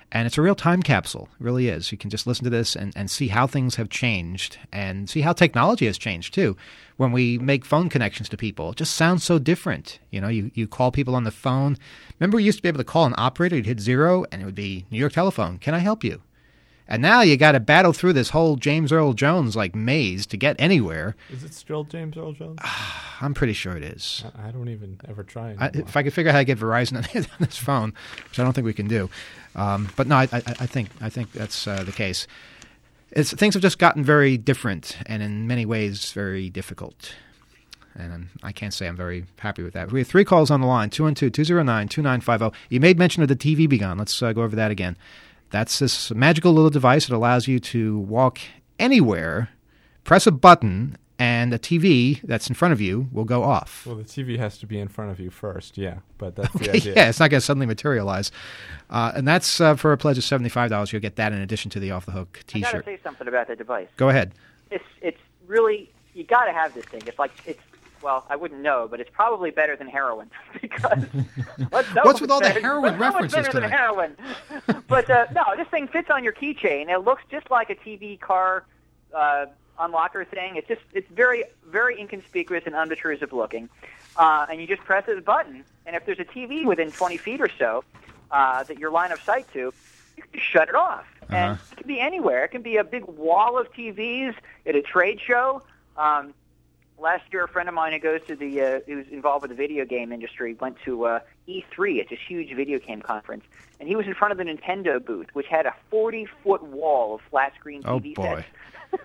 And it's a real time capsule. It really is. You can just listen to this and, and see how things have changed and see how technology has changed, too. When we make phone connections to people, it just sounds so different. You know, you, you call people on the phone. Remember we used to be able to call an operator, you'd hit zero, and it would be New York Telephone. Can I help you? And now you got to battle through this whole James Earl Jones like maze to get anywhere. Is it still James Earl Jones? I'm pretty sure it is. I, I don't even ever try I, if I could figure out how to get Verizon on this phone, which I don't think we can do. Um, but no, I, I, I think I think that's uh, the case. It's, things have just gotten very different and in many ways very difficult. And I'm, I can't say I'm very happy with that. We have three calls on the line, two one two, two zero nine, two nine five zero. You made mention of the T V Be Gone. Let's uh, go over that again. That's this magical little device that allows you to walk anywhere, press a button, and a T V that's in front of you will go off. Well, the T V has to be in front of you first, yeah, but that's Okay, the idea. yeah, it's not going to suddenly materialize. Uh, and that's uh, for a pledge of seventy-five dollars. You'll get that in addition to the Off the Hook I got to T-shirt. say something about that device. Go ahead. It's it's really you got to have this thing. It's like it's well, I wouldn't know, but it's probably better than heroin because let's know What's with all the better- heroin let's know it's references better than tonight? heroin. But uh, no, this thing fits on your keychain. It looks just like a T V car uh, unlocker thing. It's just it's very very inconspicuous and unobtrusive looking, uh, and you just press this button, and if there's a T V within twenty feet or so uh, that your line of sight to, you can just shut it off. And Uh-huh. it can be anywhere. It can be a big wall of T Vs at a trade show. Um, last year, a friend of mine who goes to the, uh, who's involved with the video game industry, went to uh, E three. It's this huge video game conference, and he was in front of the Nintendo booth, which had a forty-foot wall of flat-screen T V Oh, boy. sets.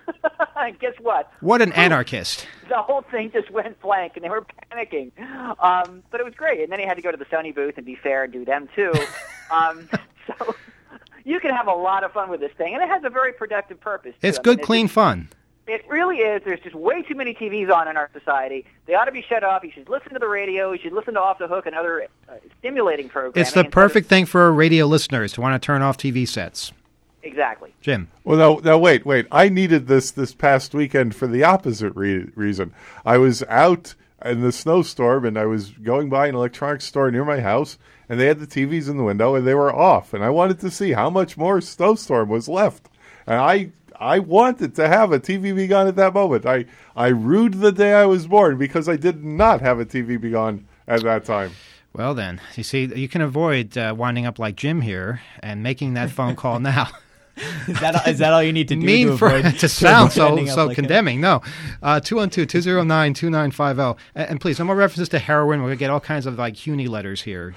And guess what? What an anarchist. The whole thing just went blank, and they were panicking. Um, but it was great. And then he had to go to the Sony booth and be fair and do them too. um, so you can have a lot of fun with this thing, and it has a very productive purpose. too. It's I good, mean, clean fun. It really is. There's just way too many T Vs on in our society. They ought to be shut off. You should listen to the radio. You should listen to Off the Hook and other uh, stimulating programming. It's the instead of- perfect thing for radio listeners to want to turn off T V sets. Exactly. Jim. Well, no, no, wait, wait. I needed this this past weekend for the opposite re- reason. I was out in the snowstorm, and I was going by an electronics store near my house, and they had the T Vs in the window, and they were off. And I wanted to see how much more snowstorm was left. And I I wanted to have a T V Be Gone at that moment. I, I rued the day I was born because I did not have a T V Be Gone at that time. Well, then, you see, you can avoid uh, winding up like Jim here and making that phone call now. Is that is that all you need to do mean to for avoid to sound avoid so ending up so like him? condemning? No, uh, two one two two zero nine two nine five zero. And, and please, no more references to heroin. We're gonna get all kinds of like CUNY letters here.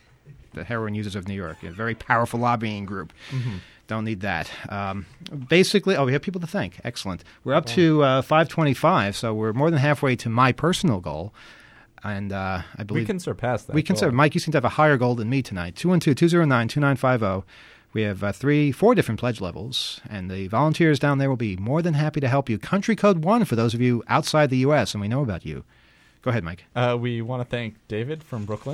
The Heroin Users of New York, a very powerful lobbying group. Mhm. Don't need that. Um, basically, oh, we have people to thank. Excellent. We're up to uh, five twenty-five, so we're more than halfway to my personal goal. And uh, I believe can surpass that We can goal. surpass. Mike, you seem to have a higher goal than me tonight. two one two two zero nine two nine five zero. We have uh, three, four different pledge levels, and the volunteers down there will be more than happy to help you. Country code one for those of you outside the U S, and we know about you. Go ahead, Mike. Uh, we want to thank David from Brooklyn,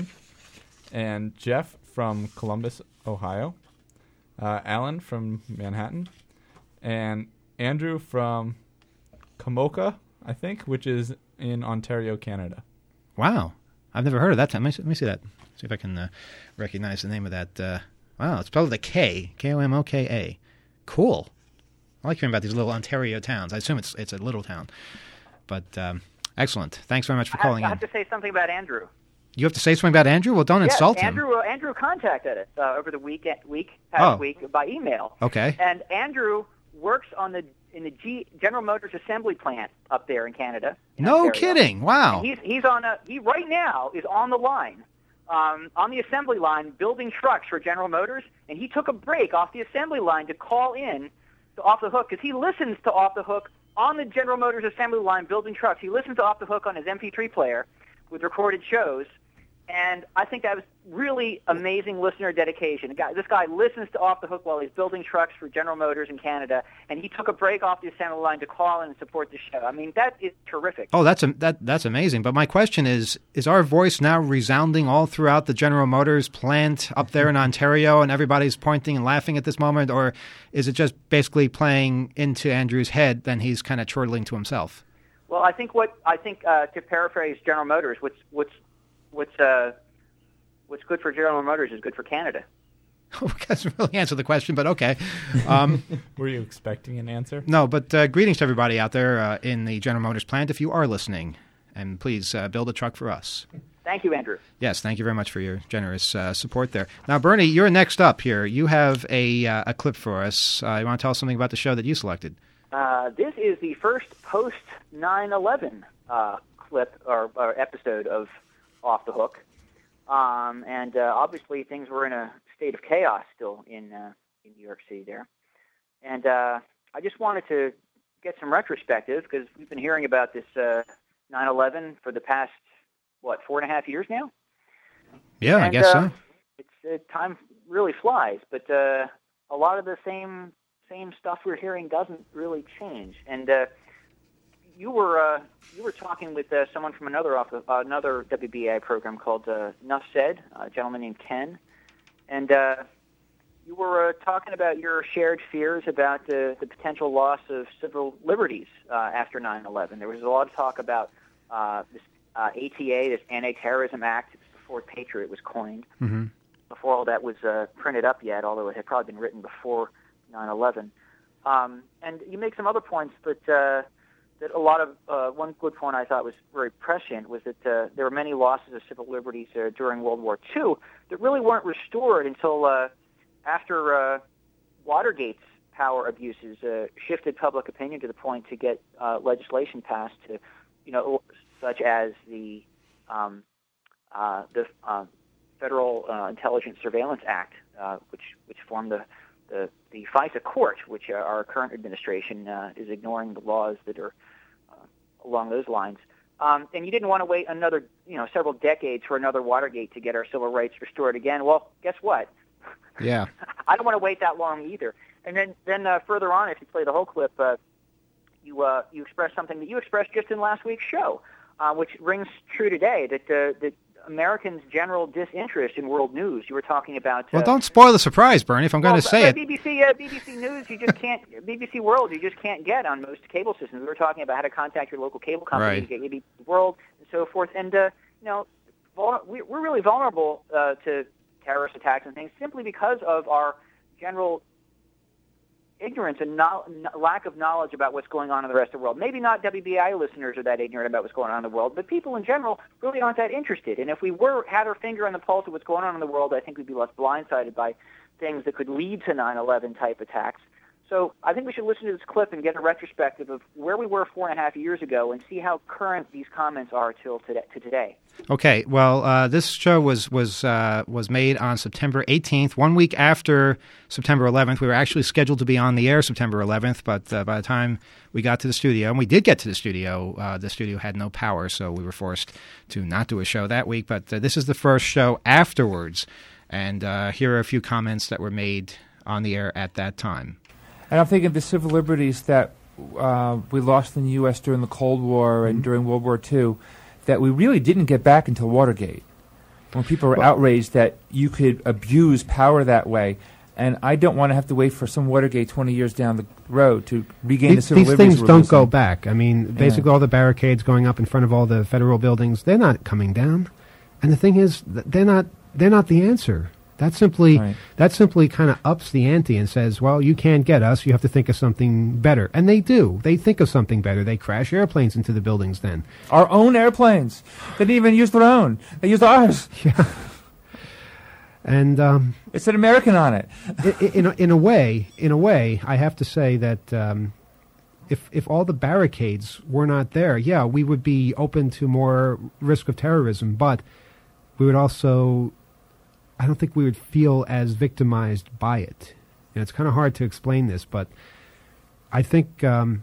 and Jeff from Columbus, Ohio, uh, Alan from Manhattan, and Andrew from Kamoka, I think, which is in Ontario, Canada. Wow. I've never heard of that. Let me see, let me see that. See if I can uh, recognize the name of that. Uh, wow, it's spelled with a K. K O M O K A. Cool. I like hearing about these little Ontario towns. I assume it's it's a little town. But um, excellent. Thanks very much for I, calling I in. have to say something about Andrew. You have to say something about Andrew? Well, don't Yes, insult him. Andrew, uh, Andrew contacted us uh, over the week, week past Oh. week by email. Okay. And Andrew works on the in the G, General Motors assembly plant up there in Canada. in No Ontario. kidding. Wow. And he's he's on a he right now is on the line, um, on the assembly line building trucks for General Motors, and he took a break off the assembly line to call in to Off the Hook because he listens to Off the Hook on the General Motors assembly line building trucks. He listens to Off the Hook on his M P three player with recorded shows. And I think that was really amazing listener dedication. The guy, this guy listens to Off the Hook while he's building trucks for General Motors in Canada, and he took a break off the assembly line to call in and support the show. I mean, that is terrific. Oh, that's a, that that's amazing. But my question is: is our voice now resounding all throughout the General Motors plant up there in Ontario, and everybody's pointing and laughing at this moment, or is it just basically playing into Andrew's head? Then he's kind of chortling to himself. Well, I think what I think uh, to paraphrase General Motors, what's what's what's uh, what's good for General Motors is good for Canada. doesn't really answer the question, but okay. Um, Were you expecting an answer? No, but uh, greetings to everybody out there uh, in the General Motors plant, if you are listening. And please uh, build a truck for us. Thank you, Andrew. Yes, thank you very much for your generous uh, support there. Now, Bernie, you're next up here. You have a, uh, a clip for us. Uh, you want to tell us something about the show that you selected? Uh, this is the first post nine eleven uh, clip or, or episode of Off the Hook. Um, and uh, obviously things were in a state of chaos still in, uh, in New York City there. And uh, I just wanted to get some retrospective because we've been hearing about this uh, nine eleven for the past, what, four and a half years now? Yeah, and, I guess uh, so. It's, uh, time really flies, but uh, a lot of the same same stuff we're hearing doesn't really change. And uh, you were uh, you were talking with uh, someone from another off uh, another W B A I program called uh, Nuff Said, a gentleman named Ken, and uh, you were uh, talking about your shared fears about uh, the potential loss of civil liberties uh, after nine eleven. There was a lot of talk about uh, this uh, A T A, this Anti-Terrorism Act. It was before Patriot was coined, Mm-hmm. before all that was uh, printed up yet, although it had probably been written before nine eleven. Um, and you make some other points that uh, that a lot of uh, one good point I thought was very prescient was that uh, there were many losses of civil liberties uh, during World War Two that really weren't restored until uh, after uh, Watergate's power abuses uh, shifted public opinion to the point to get uh, legislation passed to, you know, such as the um, uh, the uh, Federal uh, Intelligence Surveillance Act, uh, which which formed the the, the FISA court, which uh, our current administration uh, is ignoring the laws that are uh, along those lines. Um, and you didn't want to wait another, you know, several decades for another Watergate to get our civil rights restored again. Well, guess what? Yeah. I don't want to wait that long either. And then, then uh, further on, if you play the whole clip, uh, you uh, you express something that you expressed just in last week's show, uh, which rings true today. That uh, that Americans' general disinterest in world news. You were talking about. Uh, Well, don't spoil the surprise, Bernie, if I'm well, going to say but it. B B C, uh, B B C News, you just can't. B B C World, you just can't get on most cable systems. We were talking about how to contact your local cable company Right. to get B B C World and so forth. And uh, you know, vul- we- we're really vulnerable uh, to terrorist attacks and things simply because of our general ignorance and no- n- lack of knowledge about what's going on in the rest of the world. Maybe not W B I listeners are that ignorant about what's going on in the world, but people in general really aren't that interested. And if we were had our finger on the pulse of what's going on in the world, I think we'd be less blindsided by things that could lead to nine eleven type attacks. So I think we should listen to this clip and get a retrospective of where we were four and a half years ago and see how current these comments are till today, to today. Okay, well, uh, this show was was uh, was made on September eighteenth, one week after September eleventh. We were actually scheduled to be on the air September eleventh, but uh, by the time we got to the studio, and we did get to the studio, uh, the studio had no power, so we were forced to not do a show that week. But uh, this is the first show afterwards, and uh, here are a few comments that were made on the air at that time. And I'm thinking of the civil liberties that uh, we lost in the U S during the Cold War and during World War Two, that we really didn't get back until Watergate, when people were Well- outraged that you could abuse power that way. And I don't want to have to wait for some Watergate twenty years down the road to regain the These, civil these liberties things we're don't losing. go back. I mean, basically all the barricades going up in front of all the federal buildings, they're not coming down. And the thing is, th- they're not they're not the answer. That simply Right. that simply kind of ups the ante and says, well, you can't get us. You have to think of something better. And they do. They think of something better. They crash airplanes into the buildings then. Our own airplanes. They didn't even use their own. They used ours. Yeah. And um, it said American on it. in, in, a, in a way, in a way, I have to say that um, if if all the barricades were not there, yeah, we would be open to more risk of terrorism. But we would also, I don't think we would feel as victimized by it. And it's kind of hard to explain this, but I think um,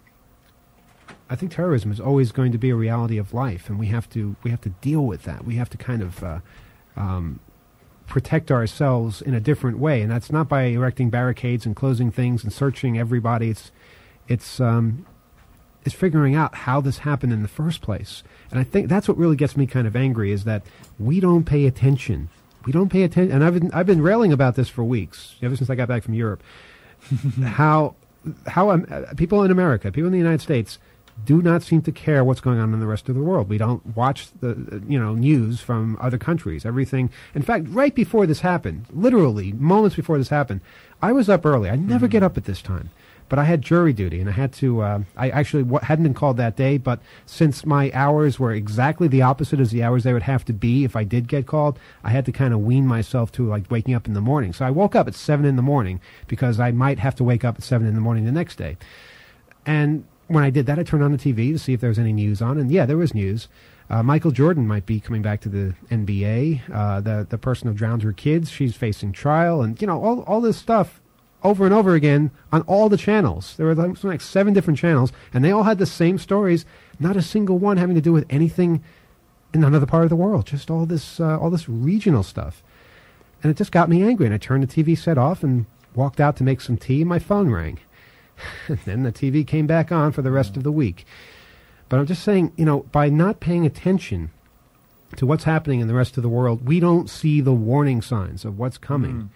I think terrorism is always going to be a reality of life, and we have to we have to deal with that. We have to kind of uh, um, protect ourselves in a different way, and that's not by erecting barricades and closing things and searching everybody. It's it's um, it's figuring out how this happened in the first place. And I think that's what really gets me kind of angry, is that we don't pay attention. We don't pay attention, and I've been I've been railing about this for weeks, ever since I got back from Europe. how how um, uh, people in America, people in the United States, do not seem to care what's going on in the rest of the world. We don't watch the, you know, news from other countries. Everything. In fact, right before this happened, literally moments before this happened, I was up early. I never mm-hmm. get up at this time. But I had jury duty, and I had to, uh, I actually w- hadn't been called that day, but since my hours were exactly the opposite as the hours they would have to be if I did get called, I had to kind of wean myself to, like, waking up in the morning. So I woke up at seven in the morning because I might have to wake up at seven in the morning the next day. And when I did that, I turned on the T V to see if there was any news on, and yeah, there was news. Uh, Michael Jordan might be coming back to the N B A. Uh, the, the person who drowned her kids, she's facing trial, and, you know, all, all this stuff over and over again on all the channels. There were like, like seven different channels, and they all had the same stories. Not a single one having to do with anything in another part of the world. Just all this, uh, all this regional stuff, and it just got me angry. And I turned the T V set off and walked out to make some tea. And my phone rang, and then the T V came back on for the rest of the week. But I'm just saying, you know, by not paying attention to what's happening in the rest of the world, we don't see the warning signs of what's coming. Mm.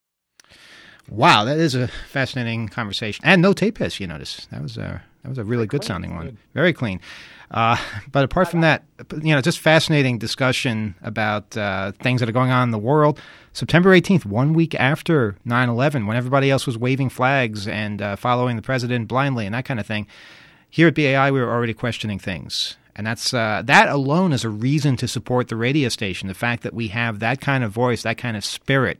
Wow, that is a fascinating conversation, and no tape hiss. You notice that was a that was a really good sounding one, very clean. Uh, but apart from that, you know, just fascinating discussion about uh, things that are going on in the world. September eighteenth, one week after nine eleven, when everybody else was waving flags and uh, following the president blindly and that kind of thing, here at B A I we were already questioning things. And that's uh, that alone is a reason to support the radio station, the fact that we have that kind of voice, that kind of spirit.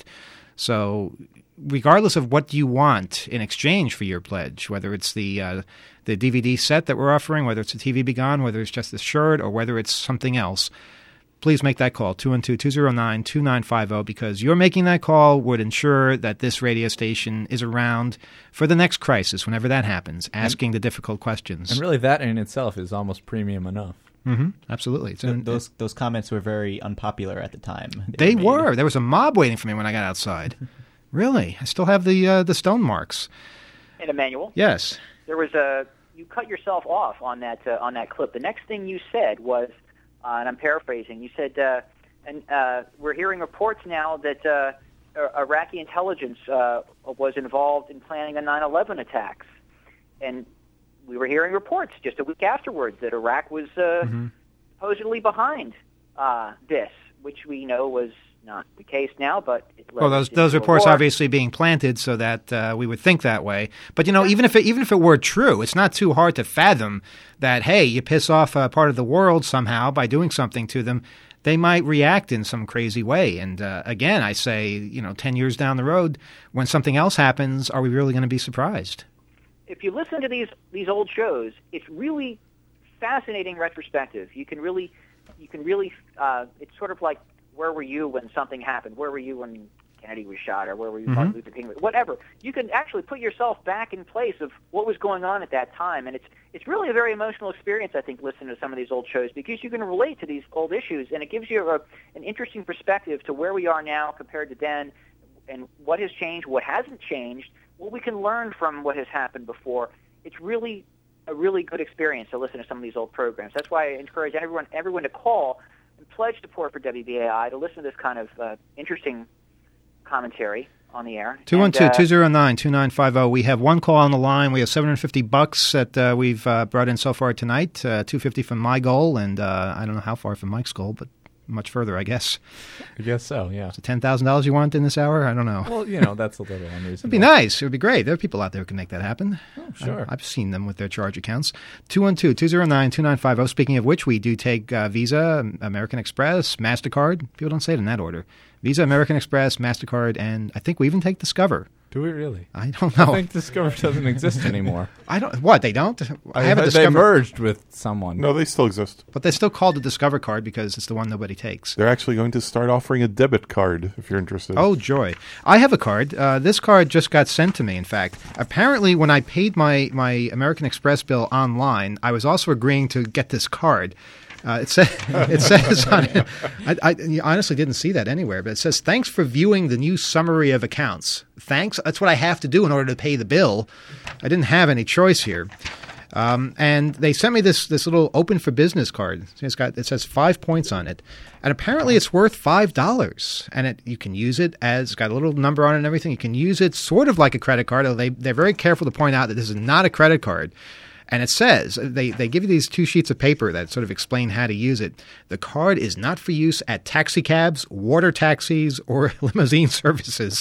So regardless of what you want in exchange for your pledge, whether it's the uh, the D V D set that we're offering, whether it's a T V Be Gone, whether it's just the shirt, or whether it's something else, please make that call, two one two, two zero nine, two nine five zero, because your making that call would ensure that this radio station is around for the next crisis, whenever that happens, asking and, the difficult questions. And really that in itself is almost premium enough. Mm-hmm. Absolutely. So those those comments were very unpopular at the time. They, they were. were. There was a mob waiting for me when I got outside. Really? I still have the uh, the stone marks. And Emmanuel? Yes. There was a you cut yourself off on that uh, on that clip. The next thing you said was, uh, and I'm paraphrasing. You said, uh, "And uh, we're hearing reports now that uh, Iraqi intelligence uh, was involved in planning a nine eleven attacks," and we were hearing reports just a week afterwards that Iraq was uh, mm-hmm. supposedly behind uh, this, which we know was not the case now, but it well, those those reports war. obviously being planted so that uh, we would think that way. But you know, even if it, even if it were true, it's not too hard to fathom that hey, you piss off a part of the world somehow by doing something to them, they might react in some crazy way. And uh, again, I say, you know, ten years down the road, when something else happens, are we really going to be surprised? If you listen to these these old shows, it's really fascinating retrospective. You can really, you can really, uh, it's sort of like, where were you when something happened? Where were you when Kennedy was shot? Or where were you when mm-hmm. Martin Luther King? Whatever. You can actually put yourself back in place of what was going on at that time. And it's it's really a very emotional experience, I think, listening to some of these old shows, because you can relate to these old issues, and it gives you a, an interesting perspective to where we are now compared to then, and what has changed, what hasn't changed, what we can learn from what has happened before. It's really a really good experience to listen to some of these old programs. That's why I encourage everyone everyone to call and pledge support for W B A I, to listen to this kind of uh, interesting commentary on the air. two one two, two zero nine, two nine five zero. We have one call on the line. We have seven hundred fifty bucks that uh, we've uh, brought in so far tonight, uh, two hundred fifty from my goal, and uh, I don't know how far from Mike's goal, but much further, I guess. I guess so, yeah. Is it ten thousand dollars you want in this hour? I don't know. Well, you know, that's a little unreasonable. It'd be nice. It would be great. There are people out there who can make that happen. Oh, sure. I, I've seen them with their charge accounts. two one two, two zero nine, two nine five zero. Speaking of which, we do take uh, Visa, American Express, MasterCard. People don't say it in that order. Visa, American Express, MasterCard, and I think we even take Discover. Do we really? I don't know. I think Discover doesn't exist anymore. I don't. What, they don't? I, I have a They Discover. merged with someone. No, they still exist. But they're still called the Discover card because it's the one nobody takes. They're actually going to start offering a debit card if you're interested. Oh, joy. I have a card. Uh, this card just got sent to me, in fact. Apparently, when I paid my, my American Express bill online, I was also agreeing to get this card. Uh, it, say, it says on it, I, I honestly didn't see that anywhere, but it says, thanks for viewing the new summary of accounts. Thanks. That's what I have to do in order to pay the bill. I didn't have any choice here. Um, and they sent me this this little open for business card. It's got, it says five points on it. And apparently it's worth five dollars. And it, you can use it as, got a little number on it and everything. You can use it sort of like a credit card. They, they're very careful to point out that this is not a credit card. And it says, they, they give you these two sheets of paper that sort of explain how to use it. The card is not for use at taxi cabs, water taxis, or limousine services.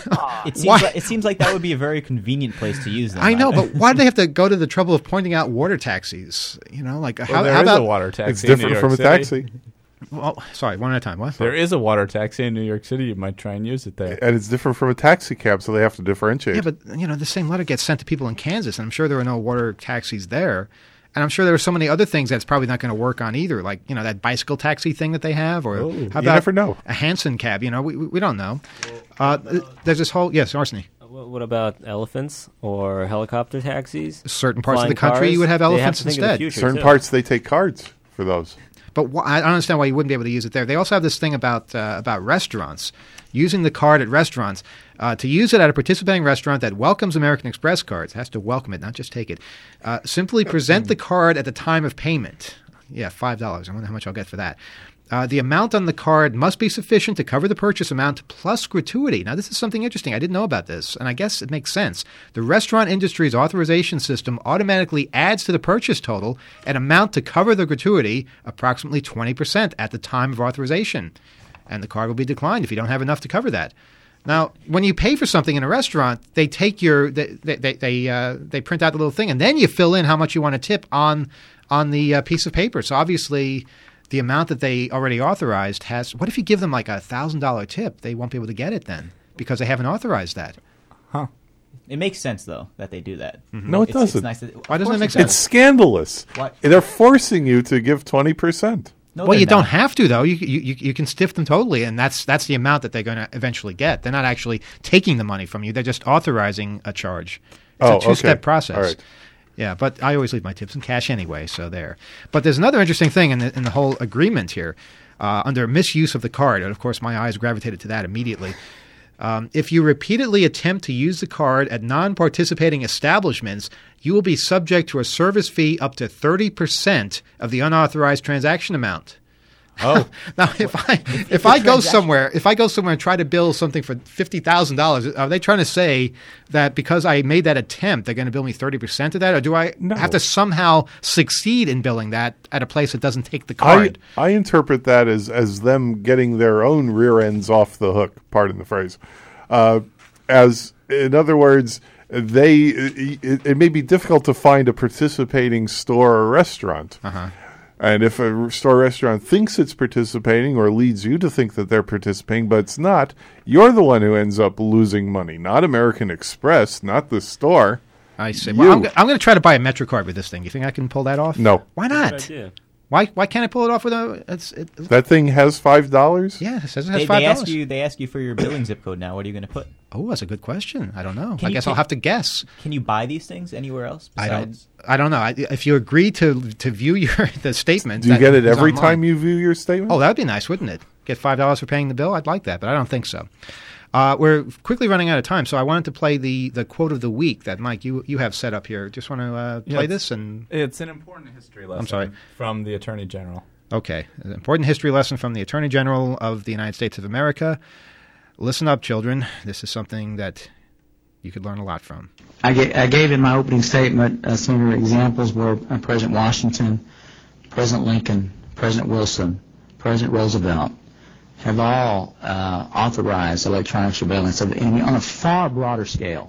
It seems, like, it seems like that would be a very convenient place to use them. I know, but why do they have to go to the trouble of pointing out water taxis? You know, like well, how, there how is about a water taxi? It's different in New from York a City. taxi. Well, sorry, one at a time. What? There is a water taxi in New York City. You might try and use it there. And it's different from a taxi cab, so they have to differentiate. Yeah, but you know, the same letter gets sent to people in Kansas, and I'm sure there are no water taxis there. And I'm sure there are so many other things that's probably not going to work on either, like you know that bicycle taxi thing that they have, or Ooh, how you about never know. a Hanson cab? You know, we we, we don't know. Uh, there's this whole yes, Arseny. What what about elephants or helicopter taxis? Certain parts of Flying the country cars? you would have They elephants to think of the instead. future, Certain too. parts they take cards for those. But wh- I don't understand why you wouldn't be able to use it there. They also have this thing about uh, about restaurants, using the card at restaurants. Uh, to use it at a participating restaurant that welcomes American Express cards, has to welcome it, not just take it, uh, simply present the card at the time of payment. Yeah, five dollars. I wonder how much I'll get for that. Uh, the amount on the card must be sufficient to cover the purchase amount plus gratuity. Now, this is something interesting. I didn't know about this, and I guess it makes sense. The restaurant industry's authorization system automatically adds to the purchase total an amount to cover the gratuity, approximately twenty percent at the time of authorization. And the card will be declined if you don't have enough to cover that. Now, when you pay for something in a restaurant, they take your they they they they, uh, they print out the little thing, and then you fill in how much you want to tip on on the uh, piece of paper. So obviously, the amount that they already authorized has. What if you give them like a thousand dollar tip? They won't be able to get it then because they haven't authorized that. Huh? It makes sense though that they do that. Mm-hmm. No, it It's- it's doesn't. nice that- Why of doesn't it course make does. sense? It's scandalous. What? They're forcing you to give twenty percent. No, well, they're you don't not. have to though. You, you you can stiff them totally, and that's that's the amount that they're going to eventually get. They're not actually taking the money from you. They're just authorizing a charge. It's Oh, a two-step okay. process. All right. Yeah, but I always leave my tips in cash anyway, so there. But there's another interesting thing in the, in the whole agreement here. Uh, under misuse of the card, and of course my eyes gravitated to that immediately. Um, if you repeatedly attempt to use the card at non-participating establishments, you will be subject to a service fee up to thirty percent of the unauthorized transaction amount. Oh, now if I if I go somewhere if I go somewhere and try to bill something for fifty thousand dollars, are they trying to say that because I made that attempt, they're going to bill me thirty percent of that, or do I No. have to somehow succeed in billing that at a place that doesn't take the I, card? I interpret that as, as them getting their own rear ends off the hook, pardon the phrase. Uh, as, in other words, they it, it may be difficult to find a participating store or restaurant. Uh-huh. And if a store or restaurant thinks it's participating or leads you to think that they're participating, but it's not, you're the one who ends up losing money, not American Express, not the store. I see. You. Well, I'm, go- I'm going to try to buy a MetroCard with this thing. You think I can pull that off? No. Why Good not? idea. Why why can't I pull it off with a? It's, it, That thing has five dollars? yeah, it says it has They, five they ask dollars. you. They ask you for your billing zip code now. What are you going to put? Oh, that's a good question. I don't know. Can I you guess I'll take- have to guess. Can you buy these things anywhere else? I Besides? don't. I don't know. I, if you agree to to view your the statement, Do you that get it is every online- time you view your statement? Oh, that'd be nice, wouldn't it? Get five dollars for paying the bill. I'd like that, but I don't think so. Uh, we're quickly running out of time, so I wanted to play the, the quote of the week that Mike you you have set up here. Just want to uh, Yeah, play it's- this and It's an important history lesson. sorry. From the Attorney General. okay, an important history lesson from the Attorney General of the United States of America. Listen up, children. This is something that you could learn a lot from. I, ga- I gave in my opening statement uh, some of the examples where uh, President Washington, President Lincoln, President Wilson, President Roosevelt have all uh, authorized electronic surveillance of the enemy on a far broader scale.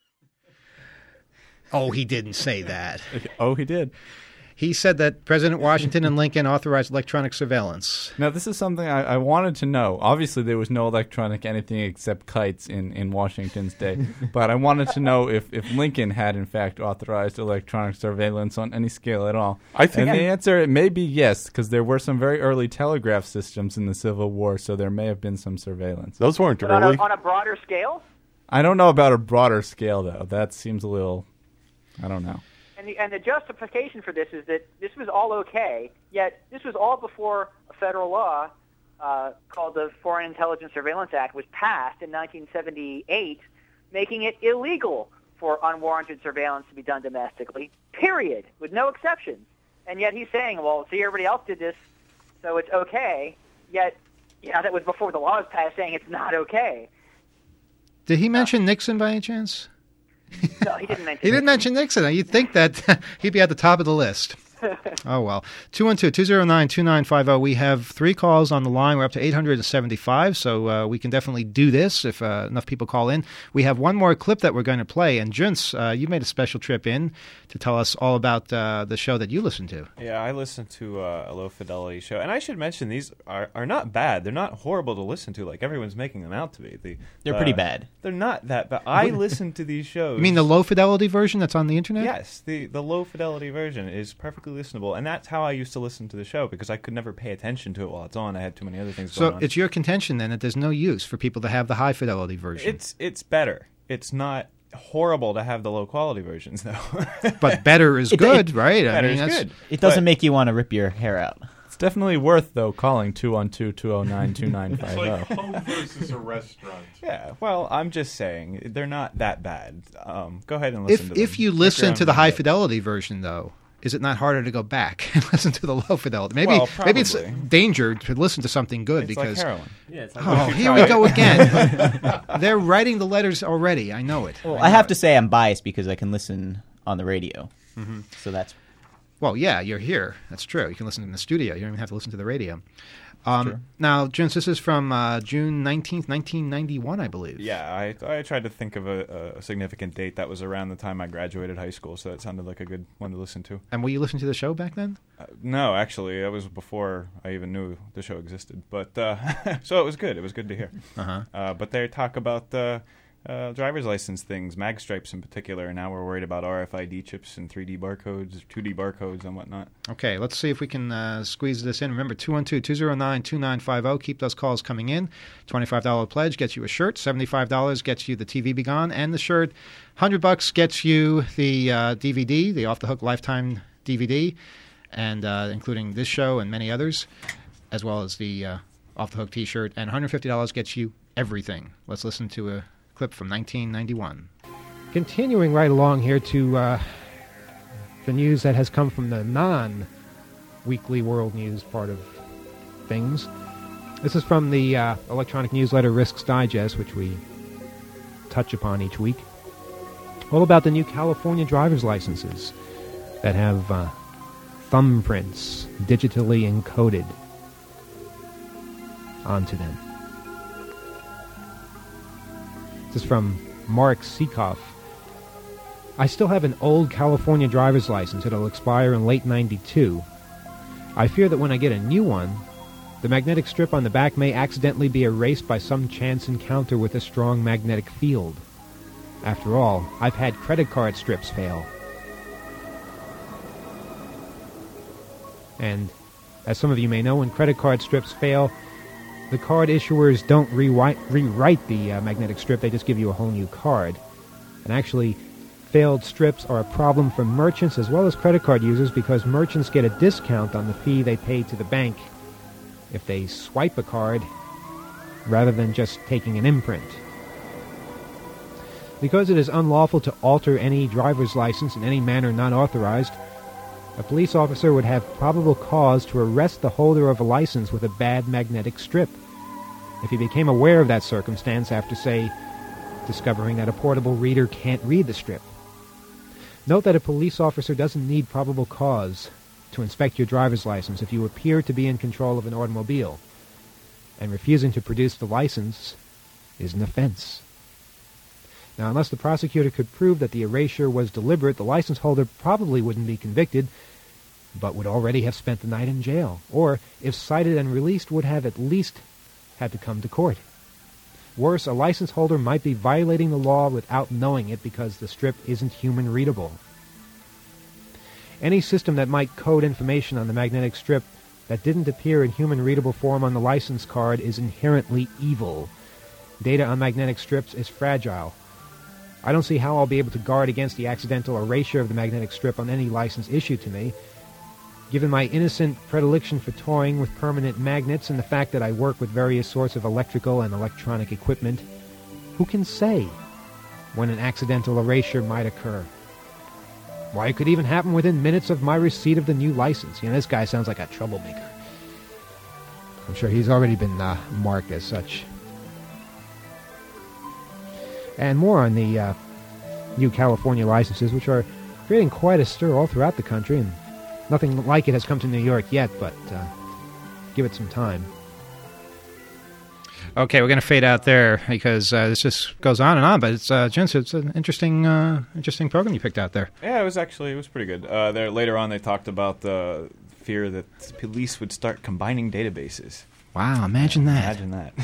Oh, he didn't say that. Oh, he did. He said that President Washington and Lincoln authorized electronic surveillance. Now, this is something I, I wanted to know. Obviously, there was no electronic anything except kites in, in Washington's day. But I wanted to know if, if Lincoln had, in fact, authorized electronic surveillance on any scale at all. I think- and the answer it may be yes, because there were some very early telegraph systems in the Civil War, so there may have been some surveillance. Those weren't But on early. a, on a broader scale? I don't know about a broader scale, though. That seems a little, I don't know. And the, and the justification for this is that this was all okay, yet this was all before a federal law uh, called the Foreign Intelligence Surveillance Act was passed in nineteen seventy-eight, making it illegal for unwarranted surveillance to be done domestically, period, with no exceptions. And yet he's saying, well, see, everybody else did this, so it's okay, yet, yeah, that was before the law was passed saying it's not okay. Did he mention Nixon by any chance? No, he didn't mention. He didn't mention Nixon. You'd think that he'd be at the top of the list. Oh, well. two one two, two zero nine, two nine five zero. We have three calls on the line. We're up to eight hundred seventy-five, so uh, we can definitely do this if uh, enough people call in. We have one more clip that we're going to play. And, Junce, uh, you made a special trip in to tell us all about uh, the show that you listen to. Yeah, I listen to uh, a low-fidelity show. And I should mention, these are, are not bad. They're not horrible to listen to like everyone's making them out to be. The, They're uh, pretty bad. They're not that bad. I listen to these shows. You mean the low-fidelity version that's on the Internet? Yes, the, the low-fidelity version is perfectly listenable. And that's how I used to listen to the show because I could never pay attention to it while it's on. I had too many other things So going on. it's your contention, then, that there's no use for people to have the high-fidelity version. It's it's better. It's not horrible to have the low-quality versions, though. But better is It- good, it- right? Better mean, is that's- good. It doesn't But- make you want to rip your hair out. It's definitely worth, though, calling two one two, two oh nine, two nine five It's oh. like home versus a restaurant. Yeah, well, I'm just saying they're not that bad. Um, go ahead and listen If to them. if you Make listen your to own the mind high up. fidelity version, though, is it not harder to go back and listen to the low fidelity? Maybe Well, maybe it's probably. danger to listen to something good It's like because heroin. Yeah, it's like oh, here we go again. They're writing the letters already. I know it. Well, I I know have it. to say I'm biased because I can listen on the radio. Mm-hmm. So that's Well, yeah, you're here. That's true. You can listen in the studio. You don't even have to listen to the radio. Um, True. now, Junce, this is from uh, June nineteenth, nineteen ninety-one, I believe. Yeah, I I tried to think of a, a significant date that was around the time I graduated high school, so that sounded like a good one to listen to. And were you listening to the show back then? Uh, no, actually, that was before I even knew the show existed. But uh, so it was good. It was good to hear. Uh-huh. Uh, but they talk about uh, uh, driver's license things, mag stripes in particular. And now we're worried about R F I D chips and three D barcodes, two D barcodes, and whatnot. Okay, let's see if we can uh, squeeze this in. Remember, two one two, two zero nine, two nine five zero. Keep those calls coming in. twenty-five dollars pledge gets you a shirt. seventy-five dollars gets you the T V Be Gone and the shirt. one hundred bucks gets you the uh, D V D, the Off the Hook Lifetime D V D, and uh, including this show and many others, as well as the uh, Off the Hook T-shirt. And one hundred fifty dollars gets you everything. Let's listen to a clip from nineteen ninety-one. Continuing right along here to uh, the news that has come from the non-weekly world news part of things. This is from the uh, electronic newsletter Risks Digest, which we touch upon each week. All about the new California driver's licenses that have uh, thumbprints digitally encoded onto them. This is from Mark Seekoff. I still have an old California driver's license. It'll expire in late ninety-two. I fear that when I get a new one, the magnetic strip on the back may accidentally be erased by some chance encounter with a strong magnetic field. After all, I've had credit card strips fail. And as some of you may know, when credit card strips fail, the card issuers don't rewrite, rewrite the uh, magnetic strip, they just give you a whole new card. And actually, failed strips are a problem for merchants as well as credit card users because merchants get a discount on the fee they pay to the bank if they swipe a card rather than just taking an imprint. Because it is unlawful to alter any driver's license in any manner not authorized, a police officer would have probable cause to arrest the holder of a license with a bad magnetic strip if he became aware of that circumstance after, say, discovering that a portable reader can't read the strip. Note that a police officer doesn't need probable cause to inspect your driver's license if you appear to be in control of an automobile, and refusing to produce the license is an offense. Now, unless the prosecutor could prove that the erasure was deliberate, the license holder probably wouldn't be convicted, but would already have spent the night in jail, or, if cited and released, would have at least had to come to court. Worse, a license holder might be violating the law without knowing it because the strip isn't human readable. Any system that might code information on the magnetic strip that didn't appear in human readable form on the license card is inherently evil. Data on magnetic strips is fragile. I don't see how I'll be able to guard against the accidental erasure of the magnetic strip on any license issued to me. Given my innocent predilection for toying with permanent magnets and the fact that I work with various sorts of electrical and electronic equipment, who can say when an accidental erasure might occur? Why, it could even happen within minutes of my receipt of the new license. You know, this guy sounds like a troublemaker. I'm sure he's already been uh, marked as such. And more on the uh, new California licenses, which are creating quite a stir all throughout the country, and nothing like it has come to New York yet, but uh, give it some time. Okay, we're going to fade out there because uh, this just goes on and on. But it's, uh, Jens, it's an interesting, uh, interesting program you picked out there. Yeah, it was actually it was pretty good. Uh, there later on, they talked about the fear that police would start combining databases. Wow, imagine yeah, that! Imagine that.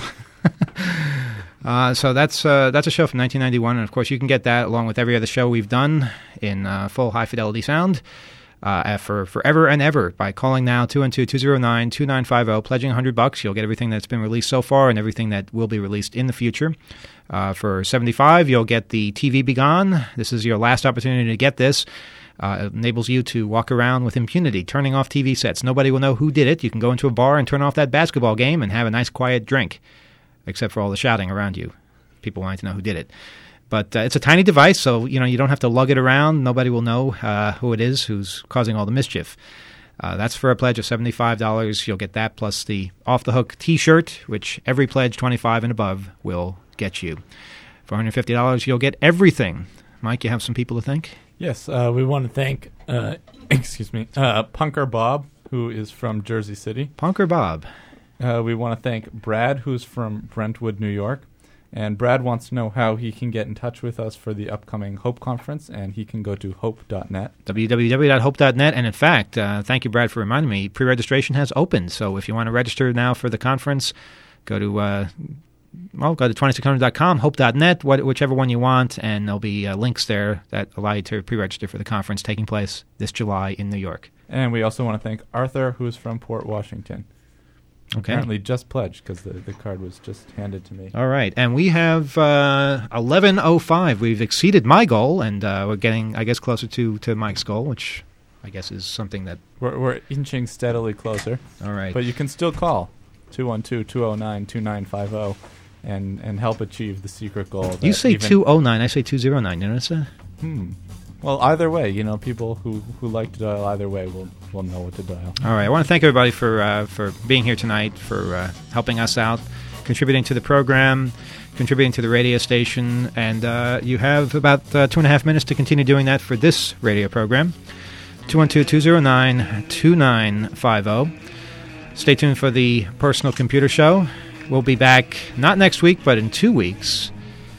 uh, so that's uh, that's a show from nineteen ninety-one, and of course you can get that along with every other show we've done in uh, full high fidelity sound. Uh, for forever and ever by calling now two one two, two zero nine, two nine five zero, pledging one hundred bucks. You'll get everything that's been released so far and everything that will be released in the future. Uh, for seventy-five, you'll get the T V Be Gone. This is your last opportunity to get this. Uh, it enables you to walk around with impunity, turning off T V sets. Nobody will know who did it. You can go into a bar and turn off that basketball game and have a nice quiet drink, except for all the shouting around you. People wanting to know who did it. But uh, it's a tiny device, so you know you don't have to lug it around. Nobody will know uh, who it is who's causing all the mischief. Uh, that's for a pledge of seventy-five dollars. You'll get that plus the Off the Hook T-shirt, which every pledge twenty-five dollars and above will get you. For one hundred fifty dollars, you'll get everything. Mike, you have some people to thank? Yes, uh, we want to thank, uh, excuse me, uh, Punker Bob, who is from Jersey City. Punker Bob. Uh, we want to thank Brad, who's from Brentwood, New York. And Brad wants to know how he can get in touch with us for the upcoming Hope Conference, and he can go to hope dot net. w w w dot hope dot net. And in fact, uh, thank you, Brad, for reminding me, pre-registration has opened. So if you want to register now for the conference, go to uh, well, go to twenty-six hundred dot com, hope dot net, what, whichever one you want, and there'll be uh, links there that allow you to pre-register for the conference taking place this July in New York. And we also want to thank Arthur, who's from Port Washington. Okay. Apparently just pledged because the, the card was just handed to me. All right. And we have uh, eleven oh five. We've exceeded my goal, and uh, we're getting, I guess, closer to, to Mike's goal, which I guess is something that... We're, we're inching steadily closer. All right. But you can still call two one two, two oh nine, two nine five oh and, and help achieve the secret goal. You say two oh nine. I say two oh nine. You notice that? Hmm. Well, either way, you know, people who, who like to dial either way will will know what to dial. All right. I want to thank everybody for uh, for being here tonight, for uh, helping us out, contributing to the program, contributing to the radio station, and uh, you have about uh, two and a half minutes to continue doing that for this radio program. two one two, two oh nine, two nine five oh. Stay tuned for the Personal Computer Show. We'll be back not next week, but in two weeks,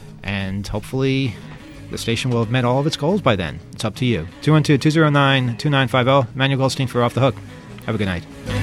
and hopefully the station will have met all of its goals by then. It's up to you. two one two, two oh nine, two nine five oh. Manuel Goldstein for Off the Hook. Have a good night.